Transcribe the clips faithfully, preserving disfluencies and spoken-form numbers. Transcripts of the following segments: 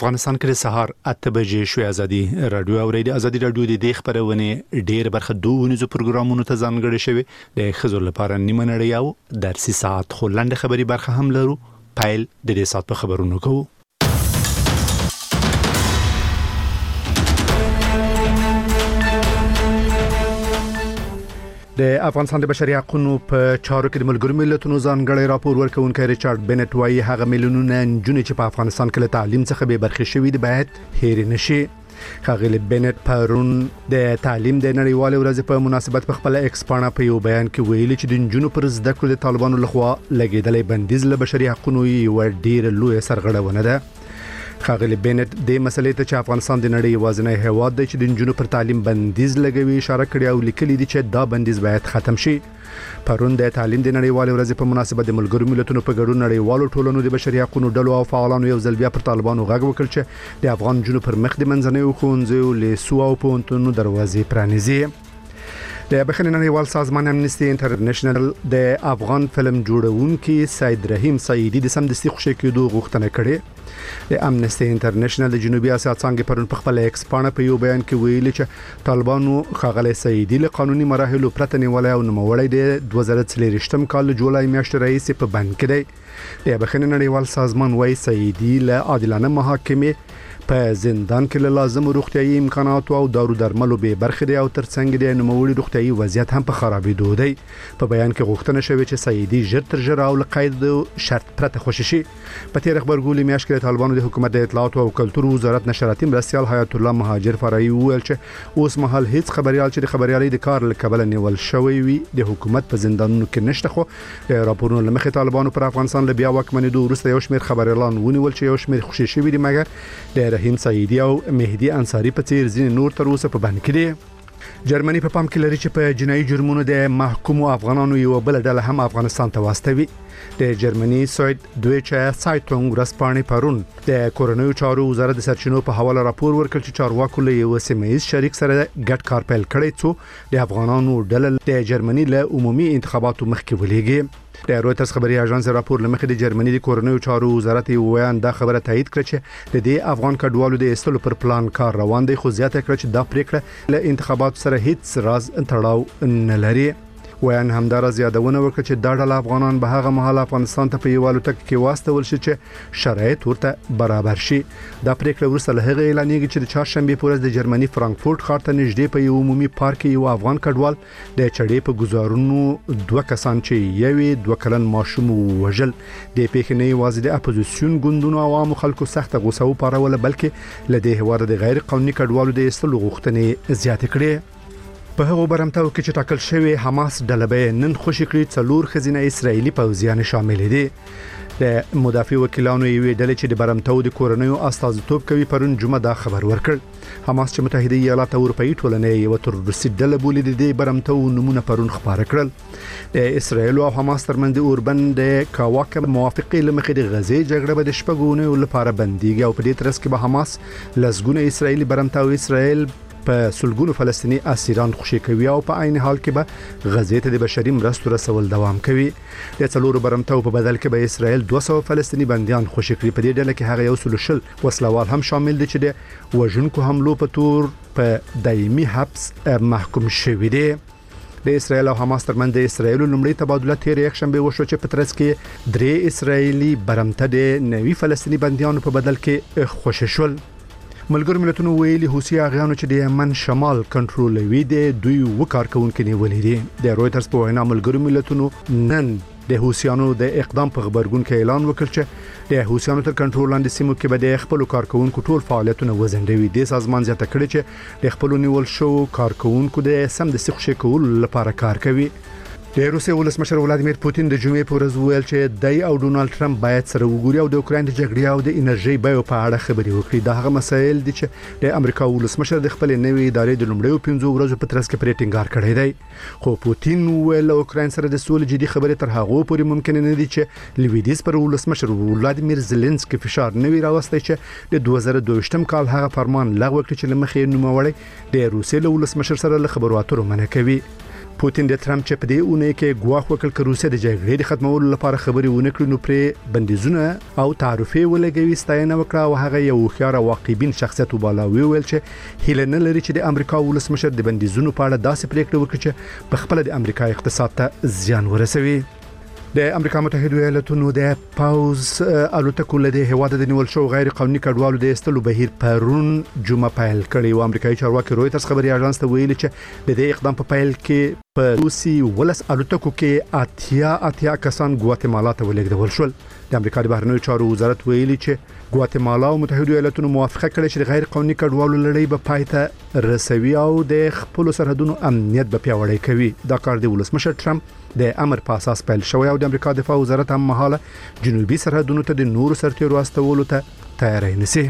افغانستان کې سهار اته بجې شوې ازادي رادیو اوریدي ازادي رادیو د دې خبرونه ډېر برخه دوه پروګرامونو ته ځانګړي شوی د خزر لپاره نیمه نړۍ او درسي ساعت خلند خبري برخه هم لرو پایل د دې ساعت په خبرونو کوو. د افغانستان د بشري حقوقو په چارو کې د ملګرو ملتونو ځانګړی راپور ورکوونکی ریچارډ بنټ وايي هغه میلیونونه نجونې چې په افغانستان کې له تعلیم څخه بې برخې شوي دي باید هېر نشي. ښاغلي بنټ پرون د تعلیم د نړیوالې ورځې په مناسبت په خپل ایکس پاڼه په یو بیان کې ویلي چې د نجونو پر زده کړو د طالبانو لخوا لګیدلې بندیز له بشري حقوقو یو ډېر لوی سرغړونه ده. ښاغلي بنټ د مسلې ته چې افغانستان د نړۍ یوازینی هیواد دی چې د نجونو پر تعلیم بندیز لګوي اشاره کړې او لیکلي دي چې دا بندیز باید ختم شي. پرون د تعلیم د نړیوالې ورځې په مناسبت د ملګرو ملتونو په ګډون نړیوالو ټولنو د بشري حقوقو ډلو او فعالانو یو ځل بیا پر طالبانو غږ وکړ چې د افغان نجونو پر مخ د منځنیو ښوونځیو لیسو او پوهنتونونو دروازې پرانیزي. د بخښنې نړیوال سازمان امنیستي انټرنیشنل د افغان فلم جوړونکي سید رحیم سعیدی د سمدستي خوشی کېدو غوښتنه کړې. د امنیستي انټرنیشنل د جنوبي اسیا څنګه پرون په خپل ایکس پاڼه په یو بیان کې ویلي چې طالبانو ښاغلي سعیدی له قانوني مراحلو پرته نیولای او نوموړی د دوه زره څلور کال جولای میاشتې رئیس په بند کې دی. د بخښنې نړیوال سازمان وايي سعیدی له عادلانه محاکمې په زندان کې له لازم روغتيایي امکاناتو او دارو درملو به برخه دی او ترڅنګ د نوموړي روغتيایي وضعیت هم په خرابېدو دی. په بیان کې غوښتنه شوې چې سعیدی ژر تر ژره او له قید شرط پرته خوشی شي. په تیر خبرګولي میاشت کې طالبانو د حکومت د اطلاعات او کلتور وزارت نشراتي مرستیال حیات الله مهاجر فرعي ویل چې اوس مهال هیڅ خبريال چې د خبريالي د کار لکبل نیول شوی وي د حکومت په زندانونو کې نشته. خو د راپورونو لمخې طالبانو پر افغانستان له بیا واکمنېدو وروسته یو شمېر خبريالان ونیول چې یو شمېر خوشی شوي دي مګر د رحیم سعیدی او مهدی انصاری په څیر ځین نور تر اوسه په بند کې دي. جرمني په پام کې لري چې په جنایي جرمونو د محکومو افغانانو یو بل ډله هم افغانستان ته واستوي. د جرمني سوید دویچه سایټونګ ورځپاڼې پرون د کورونیو چارو وزارت د سرچینو په حواله راپور ورکړ چې چارواکو له یو سیمه‌ایز شریک سره ګډ کار پیل کړی څو د افغانانو ډله د جرمني له عمومي انتخاباتو مخکې ولېږي. د رويټرز خبري اژانس راپور لمخې د جرمني د کورونیو چارو وزارت یو ویان دا خبره تایید کړه چې د دې افغان کډوالو د استلو پر پلان کار روان دی خو زیاته کړه چې دا پریکړه له انتخاباتو سره هیڅ راز تړاو نه لري. ویان همدار زیادونه وکړه چې دا ډول افغانان به هغه مهال افغانستان ته په یوالو تک کې واستول شي چې شرایط ورته برابر شي. دا پریکړه ورسره له هغه اعلانېږي چې د چهارشنبه په ورځ د جرمني فرانکفورت ښار ته نږدې په یو عمومي پارک یو افغان کډوال د چړې په گزارونو دوه کسان چې یوې دوه کلن ماشوم وژل. د پیښې نه یوازې د اپوزیسیون ګوندونو او عامو خلکو سخت غوسه او پاروله بلکې له دې هواره د غیر قانوني کډوالو د استلو غوښتنې زیاتې کړې. په هغه برمتاو کې چې ټاکل شوی حماس ډلبې نن خوشی کړی څلور خزینه اسرایلی پوځیان شامل دي. د مدافع وکیلانو یوې ډلې چې د برمتاو د کورنیو استازیتوب کوي پرون جمعه دا خبر ورکړ. حماس چې متحده ایالات اروپאי ټولنې یو تروریستي ډله بولي د برمتاو نمونه پرون خبره کړل. د اسرایل او حماس ترمنځ د اوربن د کاواکه موافقه لمخې د غزې جګړه به د شپږونو لپاره بنديږي او په دې ترڅ کې به حماس لسګونه اسرایلی برمتاو اسرایل په سلګونو فلسطینی اسیران خوشی کوي او په عین حال کې به غزې ته د بشري مرستو رسول دوام کوي. د څلورو برمتاو په بدل کې به اسرائیل دوه سوه فلسطینی بنديان خوشی کړي. په دې ډله کې هغه یو سل شل وسلوال هم شامل دي چې د وژونکو حملو په تور په دایمي حبس محکوم شوي دي. د اسرائیل او حماس ترمنځ د اسرائیل لومړی تبادله تیر یک شنبه وشو چې په ترڅ کې درې اسرائیلی برمته د نوي فلسطینی بنديانو په بدل کې خوشی شول. ملګرو ملتونو ویلي حوثي اغیانو چې د یمن شمال کنټرولوي د دوی وکارکونکو نیولې دي. د رويټرز په وینا ملګرو ملتونو نن د حوثیانو د اقدام په خبرګون کې اعلان وکړ چې د حوثیانو تر کنټرول لاندې سیمو کې به د خپل کارکونکو ټول فعالیتونه وزندوي. د سازمان زیاته کړی چې د خپل نیول شو کارکونکو د سم د سیخ کول لپاره کار کوي. د روسیې ولسمشر ولادیمیر پوتین د جمعې په ورځ ویل چې دای او ډونالد ټرمپ باید سره وګوري او د اوکرين د جګړې او د انرژي بیو په اړه خبرې وکړي. دا هغه مسایل دي چې د امریکا ولسمشر د خپل نوې ادارې د لومړیو پنځو ورځو په ترڅ کې پرې ټینګار کړی دی. خو پوتین ویل اوکرين سره د سولې جدي خبرې تر هغه پورې ممکن نه دي چې لویدیز پر ولسمشر ولادیمیر زيلنسکي فشار نوي راوستي چې د دوه زره دوه کال هغه فرمان لغوه کړ چې لمخې نوموړی د روسیې ولسمشر سره له خبرو اترو منع کوي. پوتین د ترامپ چې په دې اونۍ کې ګواښ وکړ چې روسیه د جګړې د ختمولو لپاره خبرې ونه کړي نو پرې بندیزونه او تعرفې ولګوي ستاینه وکړه او هغه یو خيار واقعبین شخصیت وباله ویل چې هیله نه لري چې د امریکا ولسمشر د بندیزونو په اړه داسې پریکړه وکړي چې په خپل د امریکا اقتصاد ته زیان ورسوي. د امریکا متحده ایالاتونو د پاوز الوتکو له هواد د نیول شو غیر قانوني کډوالو د استلو بهیر پرون جمعه پیل کړي او امریکایي چارواکي رويټرز خبري اژانس ته ویلي چې د دې اقدام په پیل کې په روسي ولس الوتکو کې اتیا اتیا کسان ګواتیمالا ته ولېږدول شول. د امریکا د بهرنیو چارو وزارت ویلي چې ګواتیمالا او متحده ایالاتونو موافقه کړې چې غیر قانوني کډوالو لړۍ به پای ته رسوي او د خپل سرحدونو امنیت به پیاوړی کوي. دا کار د ولسمشر ټرمپ د امر په اساس پیل شوی او د امریکا دفاع وزارت هم مهاله جنوبي سرحدونو ته د نورو سرتیرو استولو ته تیاری نیسي.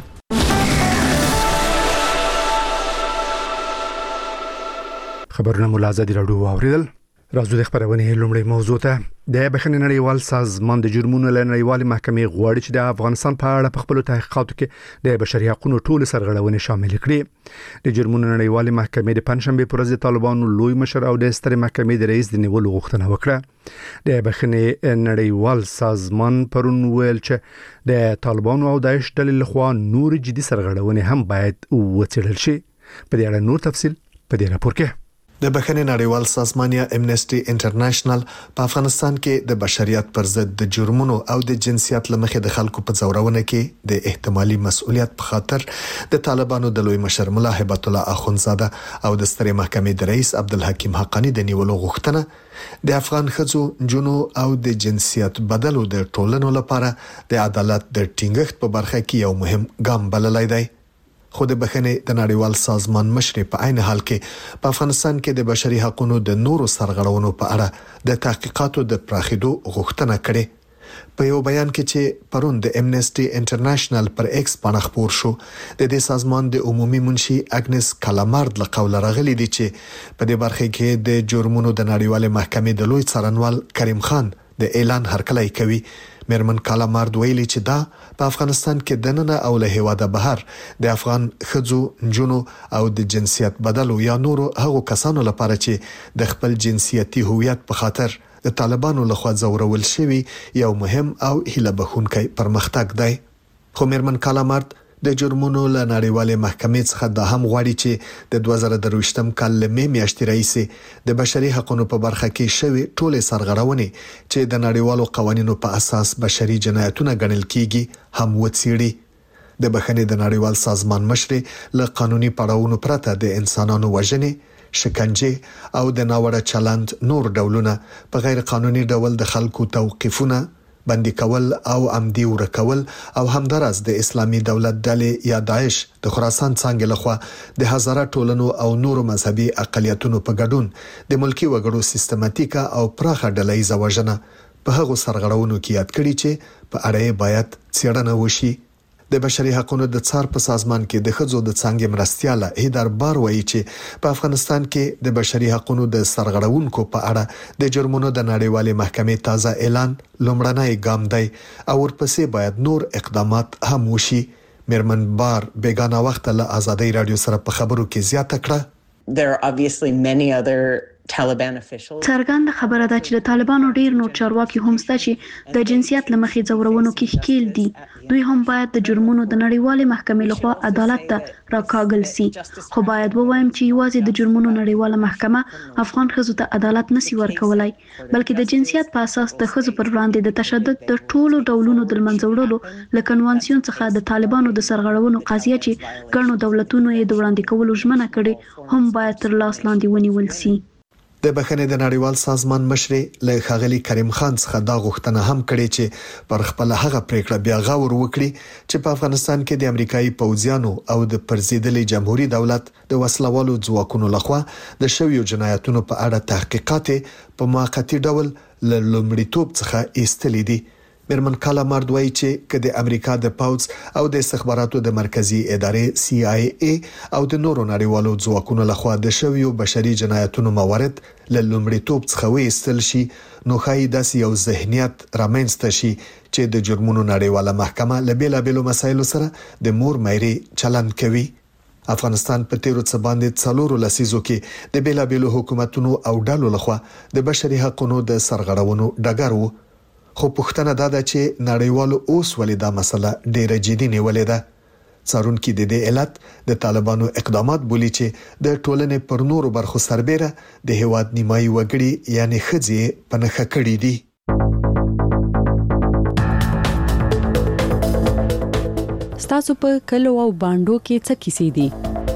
خبرونه ملازمي راډیو اوریدل. راځو د خبرونه لومړی موضوع ته. د بخښنې نړیوال سازمان د جرمونو له نړیوال محکمې غواړي چې د افغانستان په اړه په خپل تحقیقاتو کې د بشري حقوقو ټول سرغړونې شامل کړي. د جرمونو نړیوال محکمې د پنځشنبه پر ورځ د طالبانو لوی مشر او د ستر محکمې د رئیس د نیولو غوښتنه وکړه. د بخښنې نړیوال سازمان پرون ویل چې د طالبانو او داعش ډلې لخوا نور جدي سرغړونې هم باید وڅېړل شي. په دې اړه نور تفصيل په دې راپور کې. د بخښنې نړیوال سازمان یا امنیسټي انټرنیشنل په افغانستان کې د بشریت پر ضد د جرمونو او د جنسیت لمخې د خلکو په ځورونه کې د احتمالي مسؤلیت په خاطر د طالبانو د لوی مشر ملا هبت الله اخونزاده او د ستر محکمې د رئیس عبدالحکیم حقانی د نیولو غوښتنه د افغان ښځو جنو او د جنسیت بدلو د ټولنو لپاره د عدالت د ټینګښت په برخه کې یو مهم ګام بللی دی. خو د بخښنې د نړیوال سازمان مشر په عین حال کې په افغانستان کې د بشري حقوقو د نورو سرغړونو په اړه د تحقیقاتو د پراخېدو غوښتنه کړې. په یو بیان کې چې پرون د امنیسټي انټرنیشنل پر ایکس باندې خبر شو د دې سازمان د عمومي منشي اګنس کالامارد له قوله راغلي دي چې په دې برخه کې د جرمونو د نړیوال محکمې د لوی څارنوال کریم خان د اعلان هرکلی کوي. میرمن کالامارد ویلي چې دا په افغانستان کې د نن او له هواده بهر د افغان خځو جنو او د جنسیت بدلو یا نورو هغو کسانو لپاره چې د خپل جنسیتي هویت په خاطر د طالبانو لخوا ځورول شوی یو مهم او هیله بخونکی پرمختګ دی. خو میرمن کالامارد د جرمونو له نړیوال محکمې څخه دا هم غواړي چې د دوه زره درویشتم کال له می میاشتې راهیسې د بشري حقوقو په برخه کې شوی ټولې سرغړونې چې د نړیوالو قوانینو په اساس بشري جنایتونه ګڼل کیږي هم وڅېړي. د بخښنې د نړیوال سازمان مشر له قانوني پړاوونو پرته د انسانانو وژنې، شکنجه او د ناوړه چلند نور ډولونه په غیر قانوني ډول د خلکو توقیفونه، بندي کول او عمدي ورکول او همدارس د اسلامي دولت ډلې یا داعش د خراسان څنګه لخوا د هزاره ټولنو او نورو مذهبي اقلیتونو په ګډون د ملکی وګړو سیستماتیکه او پراخه ډله‌ایزه وژنه په هغو سرغړونو کې یاد کړي چې په اړه باید څېړنه وشي. د بشري حقوقو د څار په سازمان کې د خځو د څنګه مرستياله هیدر بار وایي چې په افغانستان کې د بشري حقوقو د سرغړونکو په اړه د جرمونو د نړیوالې محکمې تازه اعلان لومړنی ګام دی او ورپسې باید نور اقدامات هم وشي. میرمن بار بیگانه وخت له آزادۍ رادیو سره په خبرو کې زیاته کړه. There are obviously many other Taliban officials. څرګنده خبره ده چې د طالبانو ډیر نور چارواکي هم شته چې د جنسیت لمخې ځورونو کې ښکیل دي. دوی هم باید د جرمونو د نړیوالې محکمې لخوا عدالت ته راکاږل سي. خو باید ووایم چې یوازې د جرمونو نړیواله محکمه افغان ښځو ته عدالت نسی ورکولای، بلکې د جنسیت په اساس د ښځو پر وړاندې د تشدد د ټولو ډولونو د منځه وړلو له کنوانسیون څخه د طالبانو د سرغړونو قضیه چې ګڼو دولتونو یې د وړاندې کولو ژمنه کړې هم باید تر لاس لاندې ونیول سي. د بخښنې د نړیوال سازمان مشر له ښاغلي کریم خان څخه دا غوښتنه هم کړې چې پر خپل هغه پریکړه بیا غور وکړي چې په افغانستان کې د امریکایي پوځیانو او د پرزیدلي جمهوریت دولت د وسلوالو ځواکونو لخوا د شویو جنایتونو په اړه تحقیقات په موقتی ډول له لومړیتوب څخه ایستلې دي. میرمن کالامارد وایي چې کله د امریکا د پوځ او د استخباراتو د مرکزی ادارې سی آی ای او د نورو نړیوالو ځواکونو لخوا د شویو بشري جنایتونو موارد له لومړیتوب څخه وایستل شي نو خای داسې یو ذهنیت رامنځته شي چې د جرمونو نړیواله محکمه له بیلابېلو مسایلو سره د مور مېري چلند کوي. افغانستان په تیرو څه باندې څلورو لسیزو کې د بیلابیلو حکومتونو او ډلو لخوا د بشري حقوقو د سرغړونو ډګر وو، خو پوښتنه دا ده چې نړیوالو اوس ولې دا مسله ډیره جدي نیولې ده. څارونکي د دې علت د طالبانو اقدامات بولي چې د ټولنې پر نورو برخو سربېره د هیواد نیمایي وګړي یعنی ښځې په نښه کړي دي. تاسو په کلو او باندو کې څه کیسې دي؟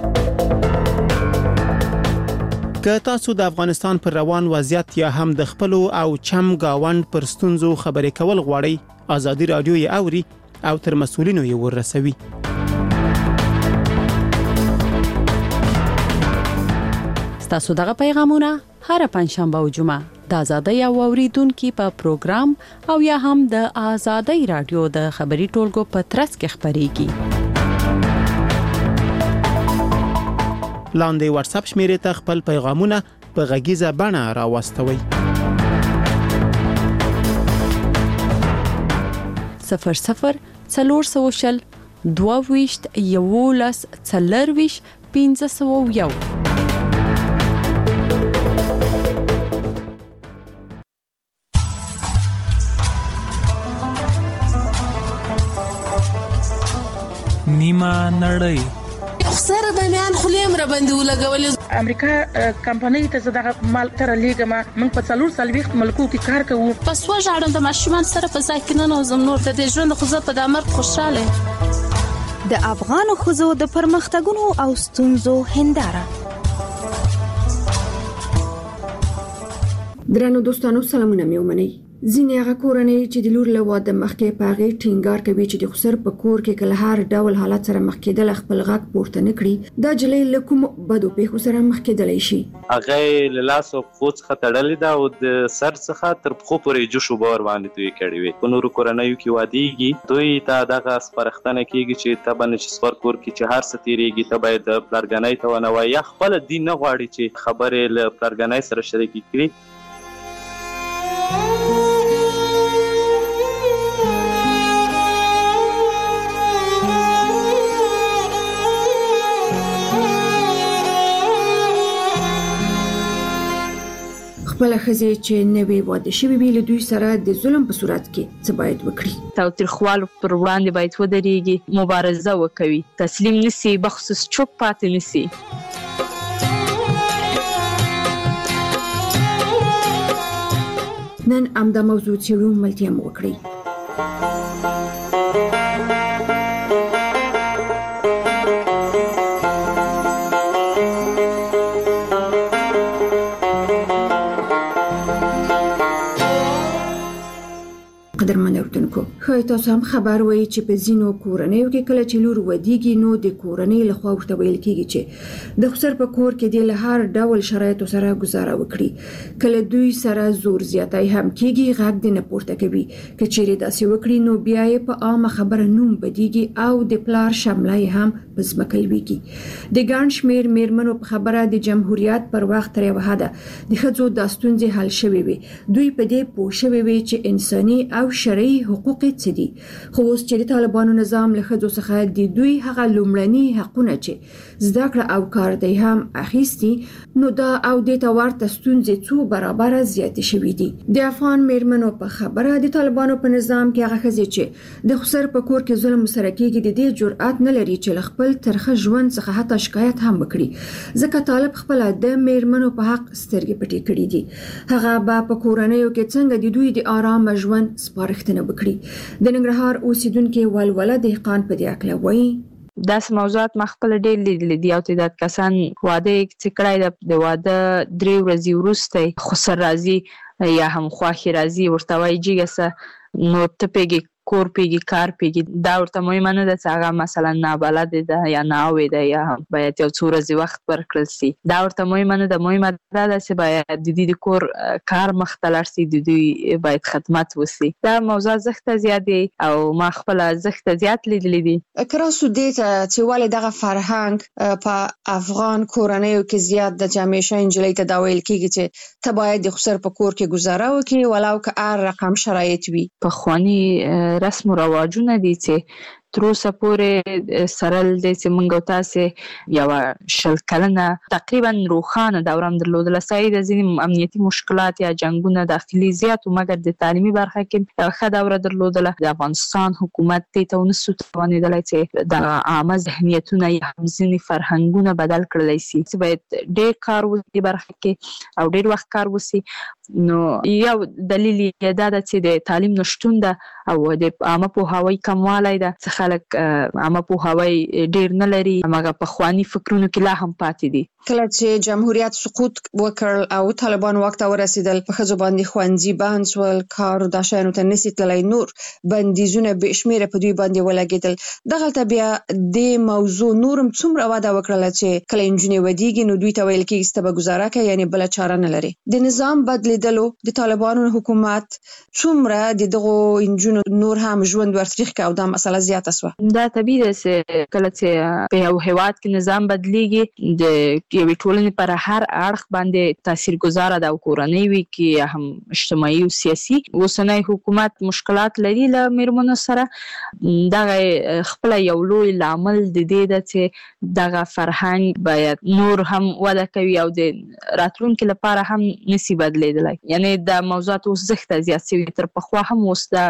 که تاسو د افغانستان پر روان وضعیت یا هم د خپل او چم گاوند پر ستونزو خبرې کول غواړئ، ازادي رادیو یې اوري او تر مسؤلینو یې ورسوي. تاسو دغه پیغامونه هر پنځشنبه او جمعه د آزادۍ او اوریدونکو په پروګرام او یا هم د آزادۍ رادیو د خبري ټولګو په ترڅ کې خبريږي. لاندې واتس اپ شمیرې ته خپل پیغامونه په غږیزه بڼه راوستوي. صفر صفر څلور سوشل دوه ویشت یولس څلور ویشت پنځه سوه یو. نیمه نړۍ خسر باندې خلیم را باندې ولګول. امریکا کمپنۍ ته زداغه مال تر لیګما موږ په څلور سال وخت ملکو کې کار کوو. پس وژاړم د ماشومان سره په ځای کې نه نوزم نور د ژوند خو زه په دمر خوشاله. د افغان خزو د پرمختګونو او ستونزو هنداره. درنو دوستانو سلامونه مې ومنئ. ځینې هغه کورنۍ چې د لور له واده مخکې په هغې ټینګار کوي چې د خسر په کور کې کله هر ډول حالت سره مخ کېدل خپل غږ پورته نه کړي، دا جلۍ له کومو بدو پیښو سره مخ کېدلی شي. هغه له لاس او پښو څخه تړلې ده او د سر څخه تر پښو پورې جوش وبور باندې دوی کړي وي. په نورو کورنیو کې واديږي دوی ته دغه سپارښتنه کیږي چې ته باندې چې سپار کور کې چې هر څه تیریږي ته باید پلارګنۍ ته ونه وایي یا خپل دین نه غواړي چې خبرې له پلارګنۍ سره شریک کړي. خپل خزې چې نوې واده شوي وي له دوی سره د ظلم په صورت کې څه باید وکړي؟ تاوتریخوالو پر وړاندې باید ودرېږي، مبارزه وکوي، تسلیم نسی، بخصوص چوپ پاتې نسی. نن همدا موضوع څېړو، ملتیا مو وکړئ. قدرمن اورېدونکو، ښایي تاسو هم خبر وئ چې په ځینو کورنیو کې کله چې لور ودیږي نو د کورنۍ لخوا ورته ویل کېږي چې د خسر په کور کې د له هر ډول شرایطو سره گزاره وکړي. کله دوی سره زور زیاتی هم کېږي، غږ دې نه پورته کوي. که چیرې داسې وکړي نو بیا یې په عامه خبره نوم بدیږي او د پلار شمله یې هم په ځمکه لویږي. د ګڼ شمېر میرمنو په خبره د جمهوریت پر وخت تر یوه حده د ښځو دا ستونزې حل شوې وې. دوی په دې پوه شوې وې چې انساني او شرعي حقوق څه دي. خو اوس چې د طالبانو نظام له ښځو څخه د دوی هغه لومړني حقونه چې زده کړه او کار دی هم اخیستي، نو دا او د ته ورته ستونزې څو برابره زیاتې شوې دي. د افغان میرمنو په خبره د طالبانو په نظام کې هغه ښځې چې د خسر په کور کې ظلم سره کېږي د دې جرأت نه لري چې له خپل ترخه ژوند څخه حتی شکایت هم وکړي، ځکه طالب خپل د میرمنو په حق سترګې پټې کړې دي. هغه به په کورنیو کې څنګه د دوی د آرام ژوند سپارښتنه وکړي. د ننګرهار اوسیدونکو ولوله دهقان په دې اړه وایي. داسې موضوعات ما خپل ډېر لیدلي دي او تعداد کسان واده چې کړی د واده درې ورځې وروسته خسر راځي یا هم خواښې راځي، ورته وایي جګه نو ته پیږي کور پیږي کار پیږي. دا ورته مهمه نه ده چې هغه مثلا نابلده ده یا ناوې ده یا باید یو څو ورځې وخت ورکړل شي. دا ورته مهمه نه ده، مهمه دا ده چې باید د دوی د کور کار مخته لاړ شي، د دوی باید خدمت وشي. دا موضوع ارزښت زیات دی او ما خپل ارزښت زیات لیدلی دي. کراسو دې ته چې ولې دغه فرهنګ په افغان کورنیو کې زیات د همیشه انجلۍ ته دا ویل کېږي چې ته باید د خسر په کور کې گزاره وکړي ولو که هر رقم شرایط وي. پخواني رسم و رواجونه دي چې تر اوسه پورې سرل د سیمنګ او تاسې یو شل کلنه تقریبا روخانه دورم درلودله سعید ځینې امنیتي مشکلات یا جنگونه داخلي زیات او مګر د تعلیمي برخه کې یو ښه دوره درلودله د افغانستان حکومت دې ته ونسو توانېدلی چې د عامه ذهنیتونه یا هم ځینې فرهنګونه بدل کړلی سي چې باید ډېر کار وکړي برخه کې او ډېر وخت کار وسي. نو یو دلیل یې دا ده چې د تعلیم نشتون ده او د عامه پوهاوي کموالی ده چې خلک عامه پوهاوي ډېر نه لري هماغه پخواني فکرونو کې لا هم پاتې دي. کله چې جمهوریت سقوط وکړ او طالبان واک ته ورسېدل په ښځو باندې ښوونځي بند شول کار دا شیانو ته نسي تللی نور بندیزونه بې شمېره په دوی باندې ولګېدل. دغلته بیا د موضوع نورم څومره وده وکړله چې کله نجونې ودیږي نو دوی ته ویل کېږي چې ته به ګزاره کوې یعنې بله چاره نه لري. د نظام بدلېدلو د طالبانو حکومت څومره د دغو نجونو نور هم ژوند ورتریخ کړ او دا مسله زیاته سوه. دا طبیعي ده چې کله چې په یو هېواد کې نظام بدلیږي د یوې ټولنې پر هر اړخ باندې تاثیرګذاره ده او کورنۍ وي کې یا هم اجتماعي او سیاسي. اوسنی حکومت مشکلات لري له میرمنو سره دغه خپله یو لوی لامل د دې ده چې دغه فرهنګ باید نور هم وده کوي او د راتلونکي لپاره هم نسي بدلیدلی. یعنې د موضوعات اوس زښته زیات شوي تر پخوا هم اوس دا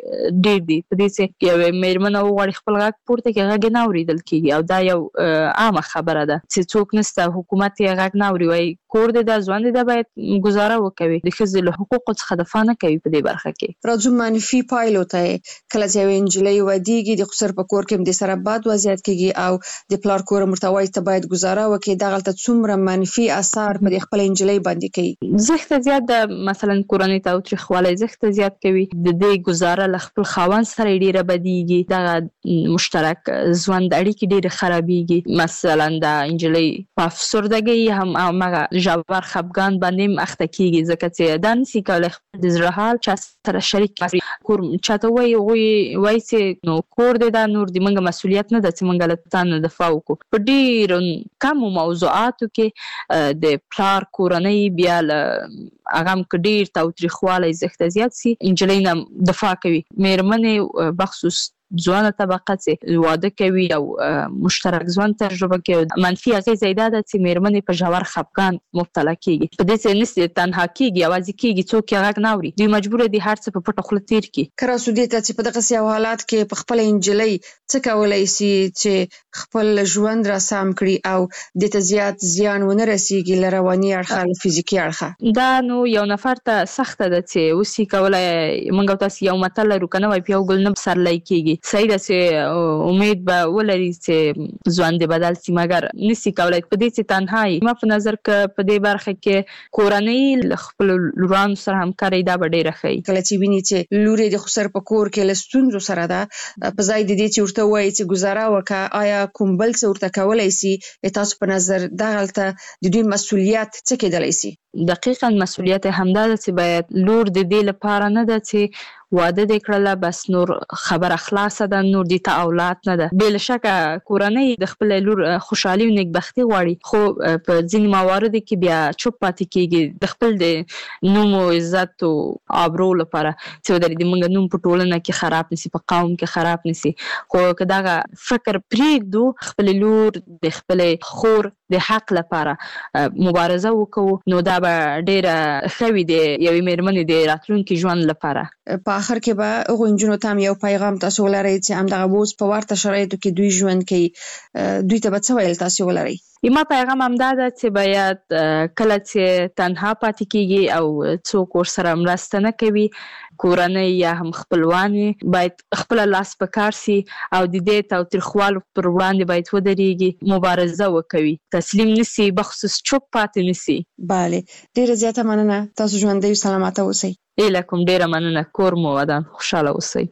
ډېر دي په دې چې یوې میرمنه وغواړي خپل غږ پورته کړي غږ یې نه اورېدل کېږي او دا یو عامه خبره ده چې څوک نسته حکومت یې غږ نه اوري وایي کور دې ده ژوند دې ده باید ګزاره وکوي د ښځې له حقوقو څخه دفاع نه کوي په دې برخه کې. راځو منفي پایلو ته کله چې یوې نجلۍ ودیږي د خسر په کور کې هم د سره بد وضعیت کېږي او د پلار کور ورته وایي ته باید ګزاره وکړي دغلته څومره منفي اثار په دې خپله نجلۍ باندې کوي. زښته زیات ده مثلا کورنۍ تاوتریخوالی زښته زیات کوي د دې ګزاره له خپل خاوند سره یې ډېره بدیږي دغه مشترک ژوند اړیکې ډېرې خرابېږي مثلا د نجلۍ په افسردګۍ هم هماغه ژور خفګان باندې هم اخته کېږي ځکه چې دا نسي کولی خپل د زړه حال چا سره شریک کړي. کور چاته وایي هغوی وایي چې نو کور دی دا نور د موږ مسؤلیت نه ده چې موږ له تا نه دفاع وکړو. په ډېرو کمو موضوعاتو کې د پلار کورنۍ بیا له هغه هم که ډېر تاوتریخوالی زښته زیات سي نجلۍ نه دفاع کوي. میرمنې بخصوص ځوانه طبقه چې واده کوي او مشترک ژوند تجربه کوي منفي اغېزه یې دا ده چې میرمنې په ژور خفګان مبتلا کېږي په دې چې نسي تنها کېږي یوازې کېږي څوک یې غږ نه اوري دوی مجبوره دي هر څه په پټه خوله تېر کړي. که راسو دې ته چې په دغسې یو حالات کې په خپله نجلۍ څه کولی سي چې خپل ژوند را سم کړي او دې ته زیات زیان ونه رسېږي له رواني اړخه له فزیکي اړخه. دا نو یو نفر ته سخته ده چې اوس یې کولی موږ او تاسې یو متل لرو که نه وایي په یو ګل نه پسرلی کېږي. صحیح ده چې امید به ولري چې ژوند دې بدل سي مګر نسي کولی په دې چې تنها یې ما په نظر که په دې برخه کې کورنۍ له خپلو لورانو سره همکارۍ دا به ډېره ښه. کله چې ویني چې لور یې د خسر په کور کې له ستونزو سره ده په ځای د دې چې ورته ووایي چې ګزاره وکړه آیا کوم بل څه ورته کولی سي تاسو په نظر دغلته د دوی مسؤلیت څه کېدلی سي؟ دقیقاً مسؤلیت همدا ده چې باید لور د دې لپاره نه ده چې واده دې کړله بس نور خبره خلاصه ده نور دې ته اولاد نه ده. بې له شکه کورنۍ د خپلې لور خوشحالي او نیکبختي غواړي خو په ځینې مواردو کې بیا چوپ پاتې کېږي د خپل د نوم او عزت او آبرو لپاره چې ودرې د موږ نوم په ټولنه کې خراب نسي په قوم کې خراب نسي. خو که دغه فکر پرېږدو خپلې لور د خپلې خور د حق لپاره مبارزه وکړو نو دا به ډېره ښه وي د یوې مېرمنې د راتلونکي ژوند لپاره. په آخر کې به هغو نجونو ته هم یو پیغام تاسو ولرئ چې همدغه اوس په ورته شرایطو کې دوی ژوند کوي دوی ته به څه ویل تاسو ولرئ؟ ما پیغام همدا ده چې باید کله چې تنها پاتې کېږي او څوک ورسره مرسته نه کوي کورنۍ یا هم خپلوان باید خپل لاس په کار سي او د دې تاوتریخوالو پر وړاندې باید ودرېږي مبارزه وکوي تسلیم نسي بخصوص چوپ پاتې نسي. بله ډېره زیاته مننه تاسو ژوندۍ او سلامته اوسئ. ایله کوم ډېره مننه کور مو ودان خوشحاله اوسئ.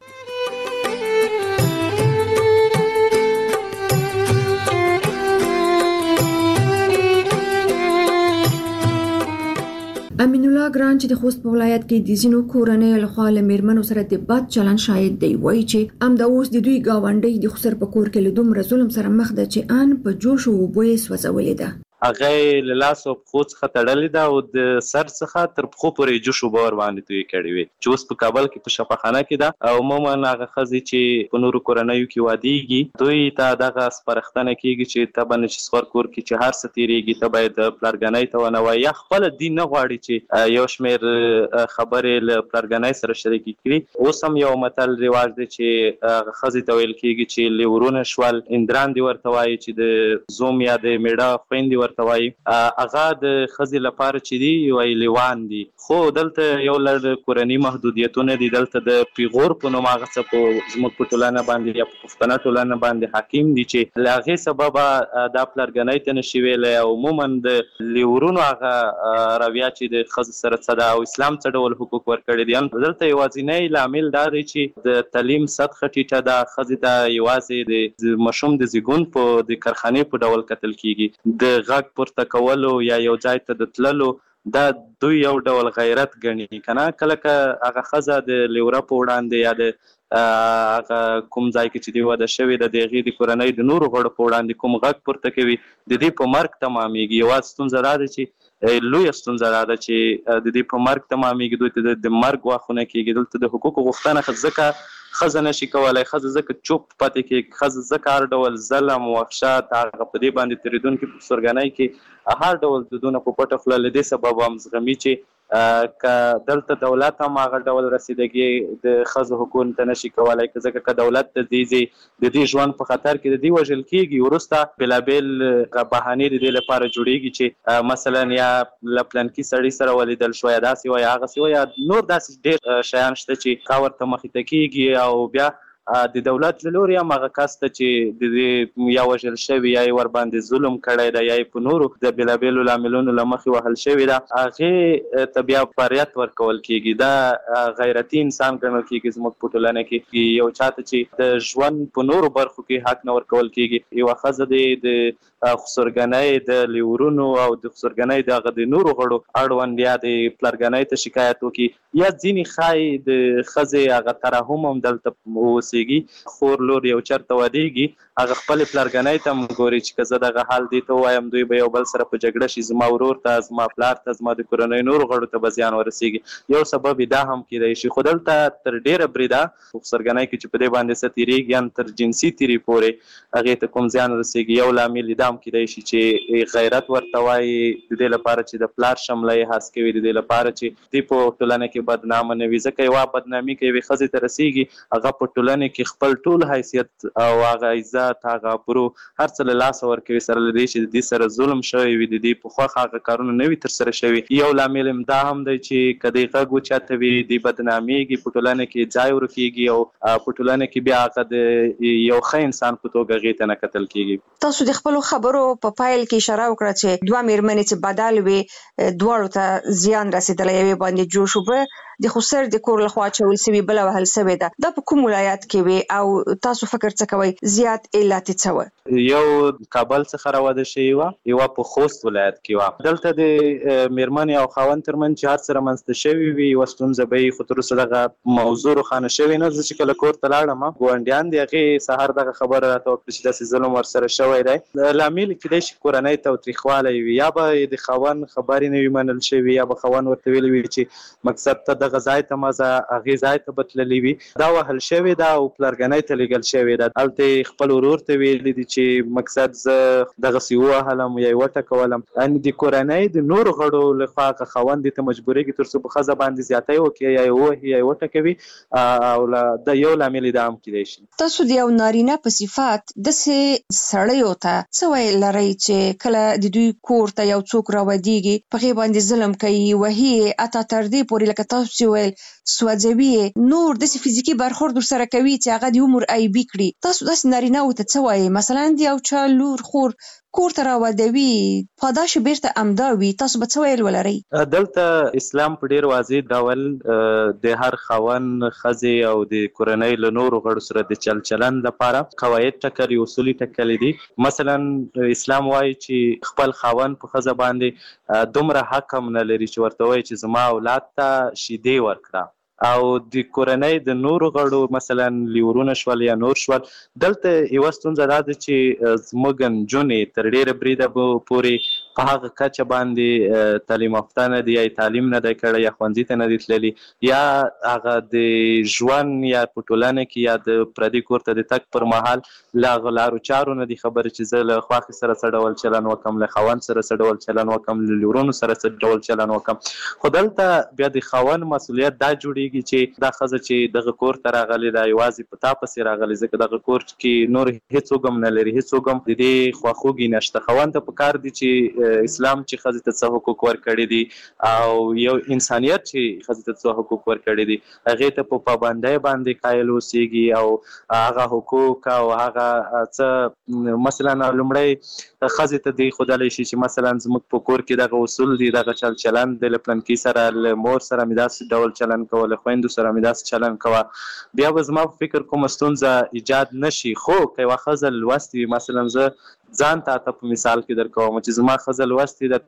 امین الله ګران چې د خوست په ولایت کې د ځینو کورنۍ لخوا له میرمنو سره د بد چلند شاید دی وایي چې ام د اوس د دوی گاونډي د خسر په کور کې له دومره ظلم سره مخ ده چې ان په جوش او بوې سوځولې ده. هغه له لاس او پښو څخه تړلې ده او د سر څخه تر پښو پورې جوش اوبه ورباندې توی کړې وي چې اوس په کابل کې په شفاخانه کې ده او عموما هغه ښځې چې په نورو کورنیو کې وادېږي دوی ته دغه سپارښتنه کېږي چې ته به نشسوار کور کې چې هر څه تېرېږي ته باید پلارګنۍ ته ونه وایي یا خپله دین نه غواړي چې یو شمېر خبرې له پلارګنۍ سره شریکې کړي. اوس هم یو متل رواج دی چې هغه ښځې ته ویل کېږي چې لیورونه شول اندران دې ورته وایي چې د زوم یا د میړه خویندې ورته وایي هغه د ښځې لپاره چې دي یوه لیوان دي خو دلته یو لړ کورني محدودیتونه دي. دلته د پیغور په نوم هغه څه په زموږ په ټولنه باندې یا په پښتنه ټولنه باندې حاکم دي چې له هغې سببه دا پلارګنۍ ته نشي ویلی او عموما د لیورونو هغه رویه چې د ښځو سره څه ده او اسلام څه ډول حقوق ورکړي دي. دلته یوازینی لامل دا دی چې د تعلیم سطحه ټیټه ده. ښځې ته یوازې د ماشوم د زیږون په د کارخانې په ډول کتل کېږي. د غږ پورته کولو یا یو ځای ته د تللو دا دوی یو ډول غیرت ګڼي که نه. کله که هغه ښځه د لیوره په وړاندې یا د هغه کوم ځای کې چې دی واده شوې ده د هغې د کورنۍ د نورو غړو په وړاندې کوم غږ پورته کوي د دې په مرګ تمامیږي. یوازې ستونزه دا ده چې لویه ستونزه دا ده چې د دې په مرګ تمامیږي دوی ته د مرګ واخونه کېږي. دلته د حقوقو غوښتنه ځکه ښځه نشي کولی ښځه ځکه چوپ پاتې کېږي ښځه ځکه هر ډول ظلم وحشت هغه په دې باندې تېرېدونکي په سورګنۍ کې هر ډول دودونه په پټه خوله له دې سبب هم زغمي چې که دلته دولت هم هغه ډول رسیدګي د ښځو حقوقو ته نشي کولی که ځکه که دولت د دې د دې ژوند په خطر کې د دې وژل کېږي وروسته بېلابېل بهانې د دې لپاره جوړېږي چې مثلا یا له پلانکي سړي سره ولیدل شوی یا داسې وایي هغسې وایي یا نور داسې ډېر شیان شته چې کا ورته مخې ته کېږي او بیا د دولت له لوري هم هغه کس ته چې د دې یا وژل شوي یا یې ورباندې ظلم کړی ده یا یې په نورو د بېلابېلو لاملونو له مخې وهل شوي ده هغې ته بیا بریت ورکول کېږي. دا غیرتي انسان ګڼل کېږي زموږ په ټولنه کې. یو چا ته چې د ژوند په نورو برخو کې حق نه ورکول کېږي. یوه ښځه دی د خسرګنۍ د لیورونو او د خسرګنۍ د هغه د نورو غړو اړوند یا د پلارګنۍ ته شکایت وکړي یا ځینې ښایي د ښځې هغه ترحم هم دلته اوسېږي. خور لور یو چېرته ودېږي هغه خپلې پلارګنۍ ته هم ګوري چې که زه دغه حال دې ته ووایم دوی به یو بل سره په جګړه شي زما ورور ته زما پلار ته زما د کورنۍ نورو غړو ته به زیان ورسېږي. یو سبب دا هم کیدای شي خو دلته تر ډېره بریده خسرګنۍ کې چې په دې باندې څه تېرېږي هم تر جنسي تېري پورې هغې ته کوم زیان رسېږي. یو لامل دا هم کیدای شي چې غیرت ورته وایي د دې لپاره چې د پلار شمله یې هڅ کوي د دې لپاره چې دوی په ټولنه کې بدنامه نه وي ځکه یوه بدنامي که یوې ښځې ته رسېږي هغه په ټولنې کې خپل ټول حیثیت او هغه عزت هغه ابرو هر څه له لاسه ورکوي سره له دې چې د دې سره ظلم شوی وي د دې په خوښه هغه کارونه نه وي ترسره شوي. یو لامل هم دا هم دی چې که دې غږ وچاته وي دوی بدنامېږي په ټولنه کې ځای ورکېږي او په ټولنه کې بیا هغه د یو ښه انسان په توګه هغې ته نه کتل کېږي. تاسو د خپلو خبرو په پایل کې اشاره وکړه چې دوه مېرمنې چې بدل وي دواړو ته زیان رسېدلی یوې باندې جوش اوبه د خسر د کور لخوا اچول سوي بله وهل سوې ده. دا په کوم ولایت کې وي او تاسو فکر څه کوئ زیات علت یې څه وه؟ یو کابل څخه راواده شوې وه یوه په خوست ولایت کې وه. دلته د مېرمنې او خاوند ترمنځ چې هر څه رامنځته شوي وي یوه ستونزه به وي خو تر اوسه دغه موضوع روښانه شوې نه. زه چې کله کور ته لاړم ګاونډیان د هغې سهار دغه خبره راته وکړه چې داسې ظلم ورسره شوی دی. لامل کیدای شي کورنۍ تاوتریخوالی وي یا به د خاوند خبرې نه وي منل شوي یا به خاوند ورته ویلي وي چې مقصد ته دغه ځای ته مه ځه هغې ځای ته به تللي وي. دا وهل شوې ده او پلارګنۍ ته لېږل شوې ده. هلته خپل ورور ته ویلي دي چې مقصد زه دغسې ووهلم یا یې وټکولم. یعنې د کورنۍ د نورو غړو لخوا هغه خاوند دې ته مجبورېږي تر څو په ښځه باندې زیاتی وکړي یا یې ووهي یا یې وټکوي او د یو لامل یې دا هم کیدای شي. تاسو د یو نارینه په صفت داسې سړیو ته څه ویل لرئ چې کله د دوی کور ته یو څوک راودېږي په هغې باندې ظلم کوي وهي یې حتی تر دې پورې لکه تاسو چې ویل سوځوي یې نور داسې فزیکي برخورد ورسره کوي چې هغه د عمر عیبي کړي. تاسو داسې نارینهو ته څه وایئ مثلا د یو چا لور خور کور ته راودوي پاداش بیرته امدا وي تاسو به څه ویل ولرئ؟ دلته اسلام په ډېر واضح ډول د هر خاوند ښځې او د کورنۍ له نورو غړو سره د چل چلند لپاره قواعد ټاکلي اصول یې ټاکلي دي. مثلا اسلام وایي چې خپل خاوند په ښځه باندې دومره حق هم نه لري چې ورته وایي چې زما اولاد ته شیدې ورکړه او د کورنۍ د نورو غړو مثلا لیورونه شول یا نور شول. دلته یوه ستونزه دا ده چې زموږ نجونې تر ډېره بریده پورې په هغه کچه باندې تعلیم یافته نه دي، یا تعلیم نه دی کړی، یا ښوونځي ته نه دي تللي، یا هغه د ژوند یا په ټولنه کې یا د پردي کور ته د تګ پر مهال له هغه لارو چارو نه دي خبرې چې زه له خوښې سره څه ډول چلن وکړم، له خاوند سره څه ډول چلن وکړم، له ورونو سره څه ډول چلن وکړم. خو دلته بیا د خاوند مسؤلیت دا جوړیږي چې دا ښځه چې دغه کور ته راغلې ده یوازې په تا پسې راغلې، ځکه دغه کور کې نور هېڅوک هم نه لري، هېڅوک هم د دې خواخوږي نشته. خاوند ته پکار دي چې اسلام چې ښځې ته څه حقوق ورکړي دي او یو انسانیت چې ښځې ته څه حقوق ورکړي دي هغې ته په پابندۍ باندې قایل اوسېږي او هغه حقوق او هغه څه مثلا لومړی ښځې ته دی ښودلی شي چې مثلا زموږ په کور کې دغه اصول دي، دغه چل چلن دی، له پلنکي سره له مور سره مې داسې ډول چلن کوه، له خویندو سره مې داسې چلن کوه. بیا به زما په فکر کومه ستونزه ایجاد نشي. خو که یوه ښځه لوستې وي، مثلا زه ځان ته ته په مثال کې در کوم چې زما ښځه لوستې ده،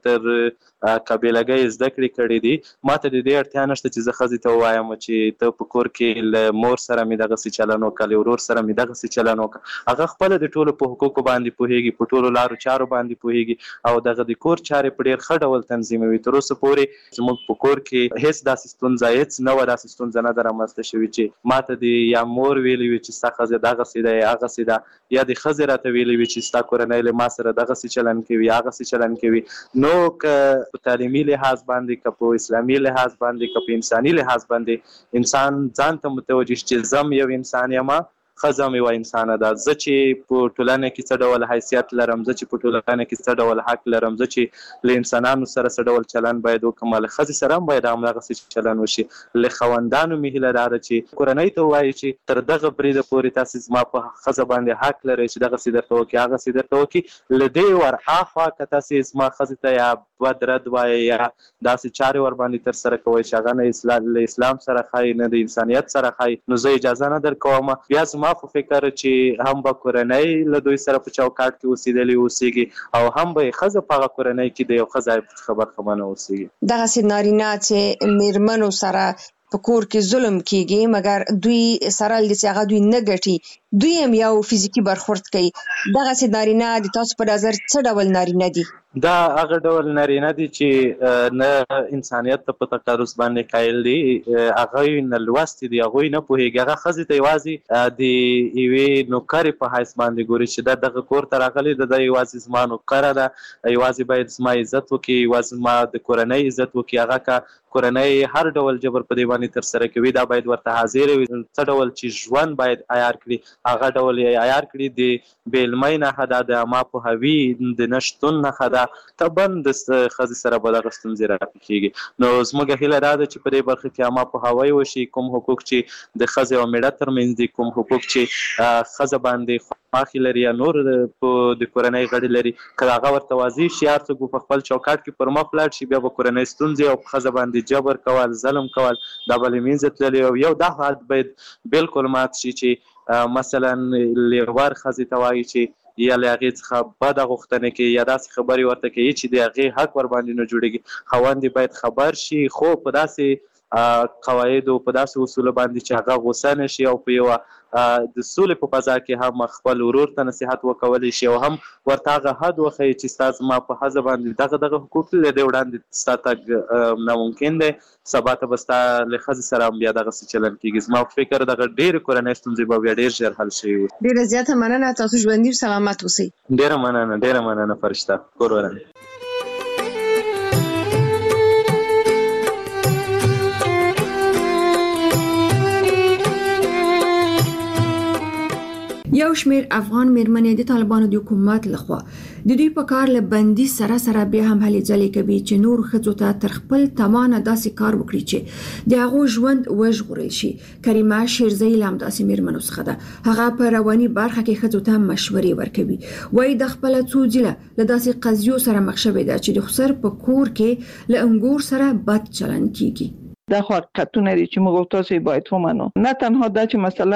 تر قبیلګۍ زده کړې کړې دي، ما ته د دې اړتیا نشته چې زه ښځې ته ووایم چې ته په کور کې له مور سره مې دغسې چلن وکړه، له ورور سره مې دغسې چلن وکړه. هغه خپله د ټولو په حقوقو باندې پوهېږي، په ټولو لارو چارو باندې پوهېږي او دغه د کور چارې په ډېر ښه ډول تنظیموي. تر اوسه پورې زموږ په کور کې هېڅ داسې ستونزه هېڅ نه وه داسې ستونزه نه ده رامنځته شوې چې ما ته د یا مور ویلي وي چې ستا ښځه دغسې ده یا هغسې ده، یا د ښځې راته ویلي وي چې ستا کورنۍ له ما سره دغسې چلن کوي هغسې چلن کوي. نو که په تعلیمي لحاظ باندې، که په اسلامي لحاظ باندې، که په انساني لحاظ باندې انسان ځان ته متوجه شي چې زه یو انسان یم، ښځه مې یوه انسانه ده، زه چې په ټولنه کې څه ډول حیثیت لرم، زه چې په ټولنه کې څه ډول حق لرم، زه چې له انسانانو سره څه ډول چلن باید وکړم، له ښځې سره هم باید همدغسې چلن وشي. له خاوندانو مې هیله دا ده چې کورنۍ ته ووایي چې تر دغه بریده پورې تاسې زما په ښځه باندې حق لرئ چې دغسې درته وکړي هغسې درته وکړي. له دې ور هاخوا که تاسې زما ښځې ته یا بد رد وایي یا داسې چارې ور باندې ترسره کوئ چې هغه نه له اسلام سره ښایي نه د انسانیت سره ښایي، نو زه اجازه نه درکوم. بیا زما خو فکر چې هم به کورنۍ له دوی سره په چوکاټ کې اوسېدلې اوسېږي او هم به یې ښځه په هغه کورنۍ کې د یو ښه ځای څخه برخمنه اوسېږي. دغسې نارینه چې میرمنو سره په کور کې ظلم کیږي مګر دوی سره لدې چې هغه دوی نه ګټي، دوی هم یو فزیکي برخورد کوي، دغسې نارینه د تاسو په نظر څه ډول نارینه دي؟ دا هغه ډول نارینه دي چې نه انسانیت ته په تقرص باندې قایل دي، هغوی نه لوستي دي، هغوی نه پوهېږي. هغه ښځې ته یوازې د یوې نوکرې په حیث باندې ګوري چې دا دغه کور ته راغلې ده، دا یوازې زما نوکره ده، یوازې باید زما عزت وکړي، یوازې زما د کورنۍ عزت وکړي. هغه که کورنۍ هر ډول جبر په دې باندې ترسره کوي دا باید ورته حاضر وي، څه ډول چې ژوند باید عیار کړي هغه ډول یې عیار کړي. د بې علمۍ نښه ده، د عامه پوهاوي د نه شتون نښه ده، طبعا د ښځې سره به دغه ستونزې راپېښېږي. نو زموږ هیله دا ده چې په دې برخه کې عامه پوهاوی وشي، کوم حقوق چې د ښځې او مېړه ترمنځ دي، کوم حقوق چې ښځه باندې خواښې لري یا نور د کورنۍ غړي لري، که هغه ورته واضح شي، هر څوک په خپل چوکاټ کې پر مخ لاړ شي، بیا به کورنۍ ستونزې او په ښځه باندې جبر کول، ظلم کول دا به له منځه تللي او یو دا حالت باید بالکل مات شي چې مثلا لیور ښځې ته وایي چې یا له هغې څخه بده غوښتنه کوي یا داسې خبرې ورته کوي چې د هغې حق ور باندې نه جوړېږي. خاوند باید خبر شي، خو په داسې قواعدو په داسې اصولو باندې چې هغه غوسه نه شي او په یوه د سولې په فضا کې هم خپل ورور ته نصیحت وکولی شي او هم ورته هغه حد وښیي چې ستا زما په ښځه باندې دغه دغه حقوق دي، له دې وړاندې ستا تګ ناممکن دی، سبا ته به ستا له ښځې سره هم بیا دغسې چلن کېږي. زما په فکر دغه ډېرې کورنۍ ستونزې به بیا ډېر ژر حل شوي وي. ډېره زیاته مننه، تاسو ژوندي سلامت اوسئ. ډېره مننه، ډېره مننه فرشته. کور وران. یو شمیر افغان میرمنې د طالبانو د حکومت لخوا د دوی په کار له بندي سره سره بیا هم هلې ځلې کوي چې نور ښځو ته تر خپل توانه داسې کار وکړي چې د هغو ژوند وژغورل شي. کریمه شیرزی له همداسې میرمنو څخه ده، هغه په رواني برخه کې ښځو ته مشورې ورکوي. وایي د خپله څو ځله له داسې قضیو سره مخ شوې ده چې د خسر په کور کې له انګور سره بد چلن کیږي. دا خو حقیقتونه دي چې موږ تاسو باید ومنو. نه تنها دا چې مثلا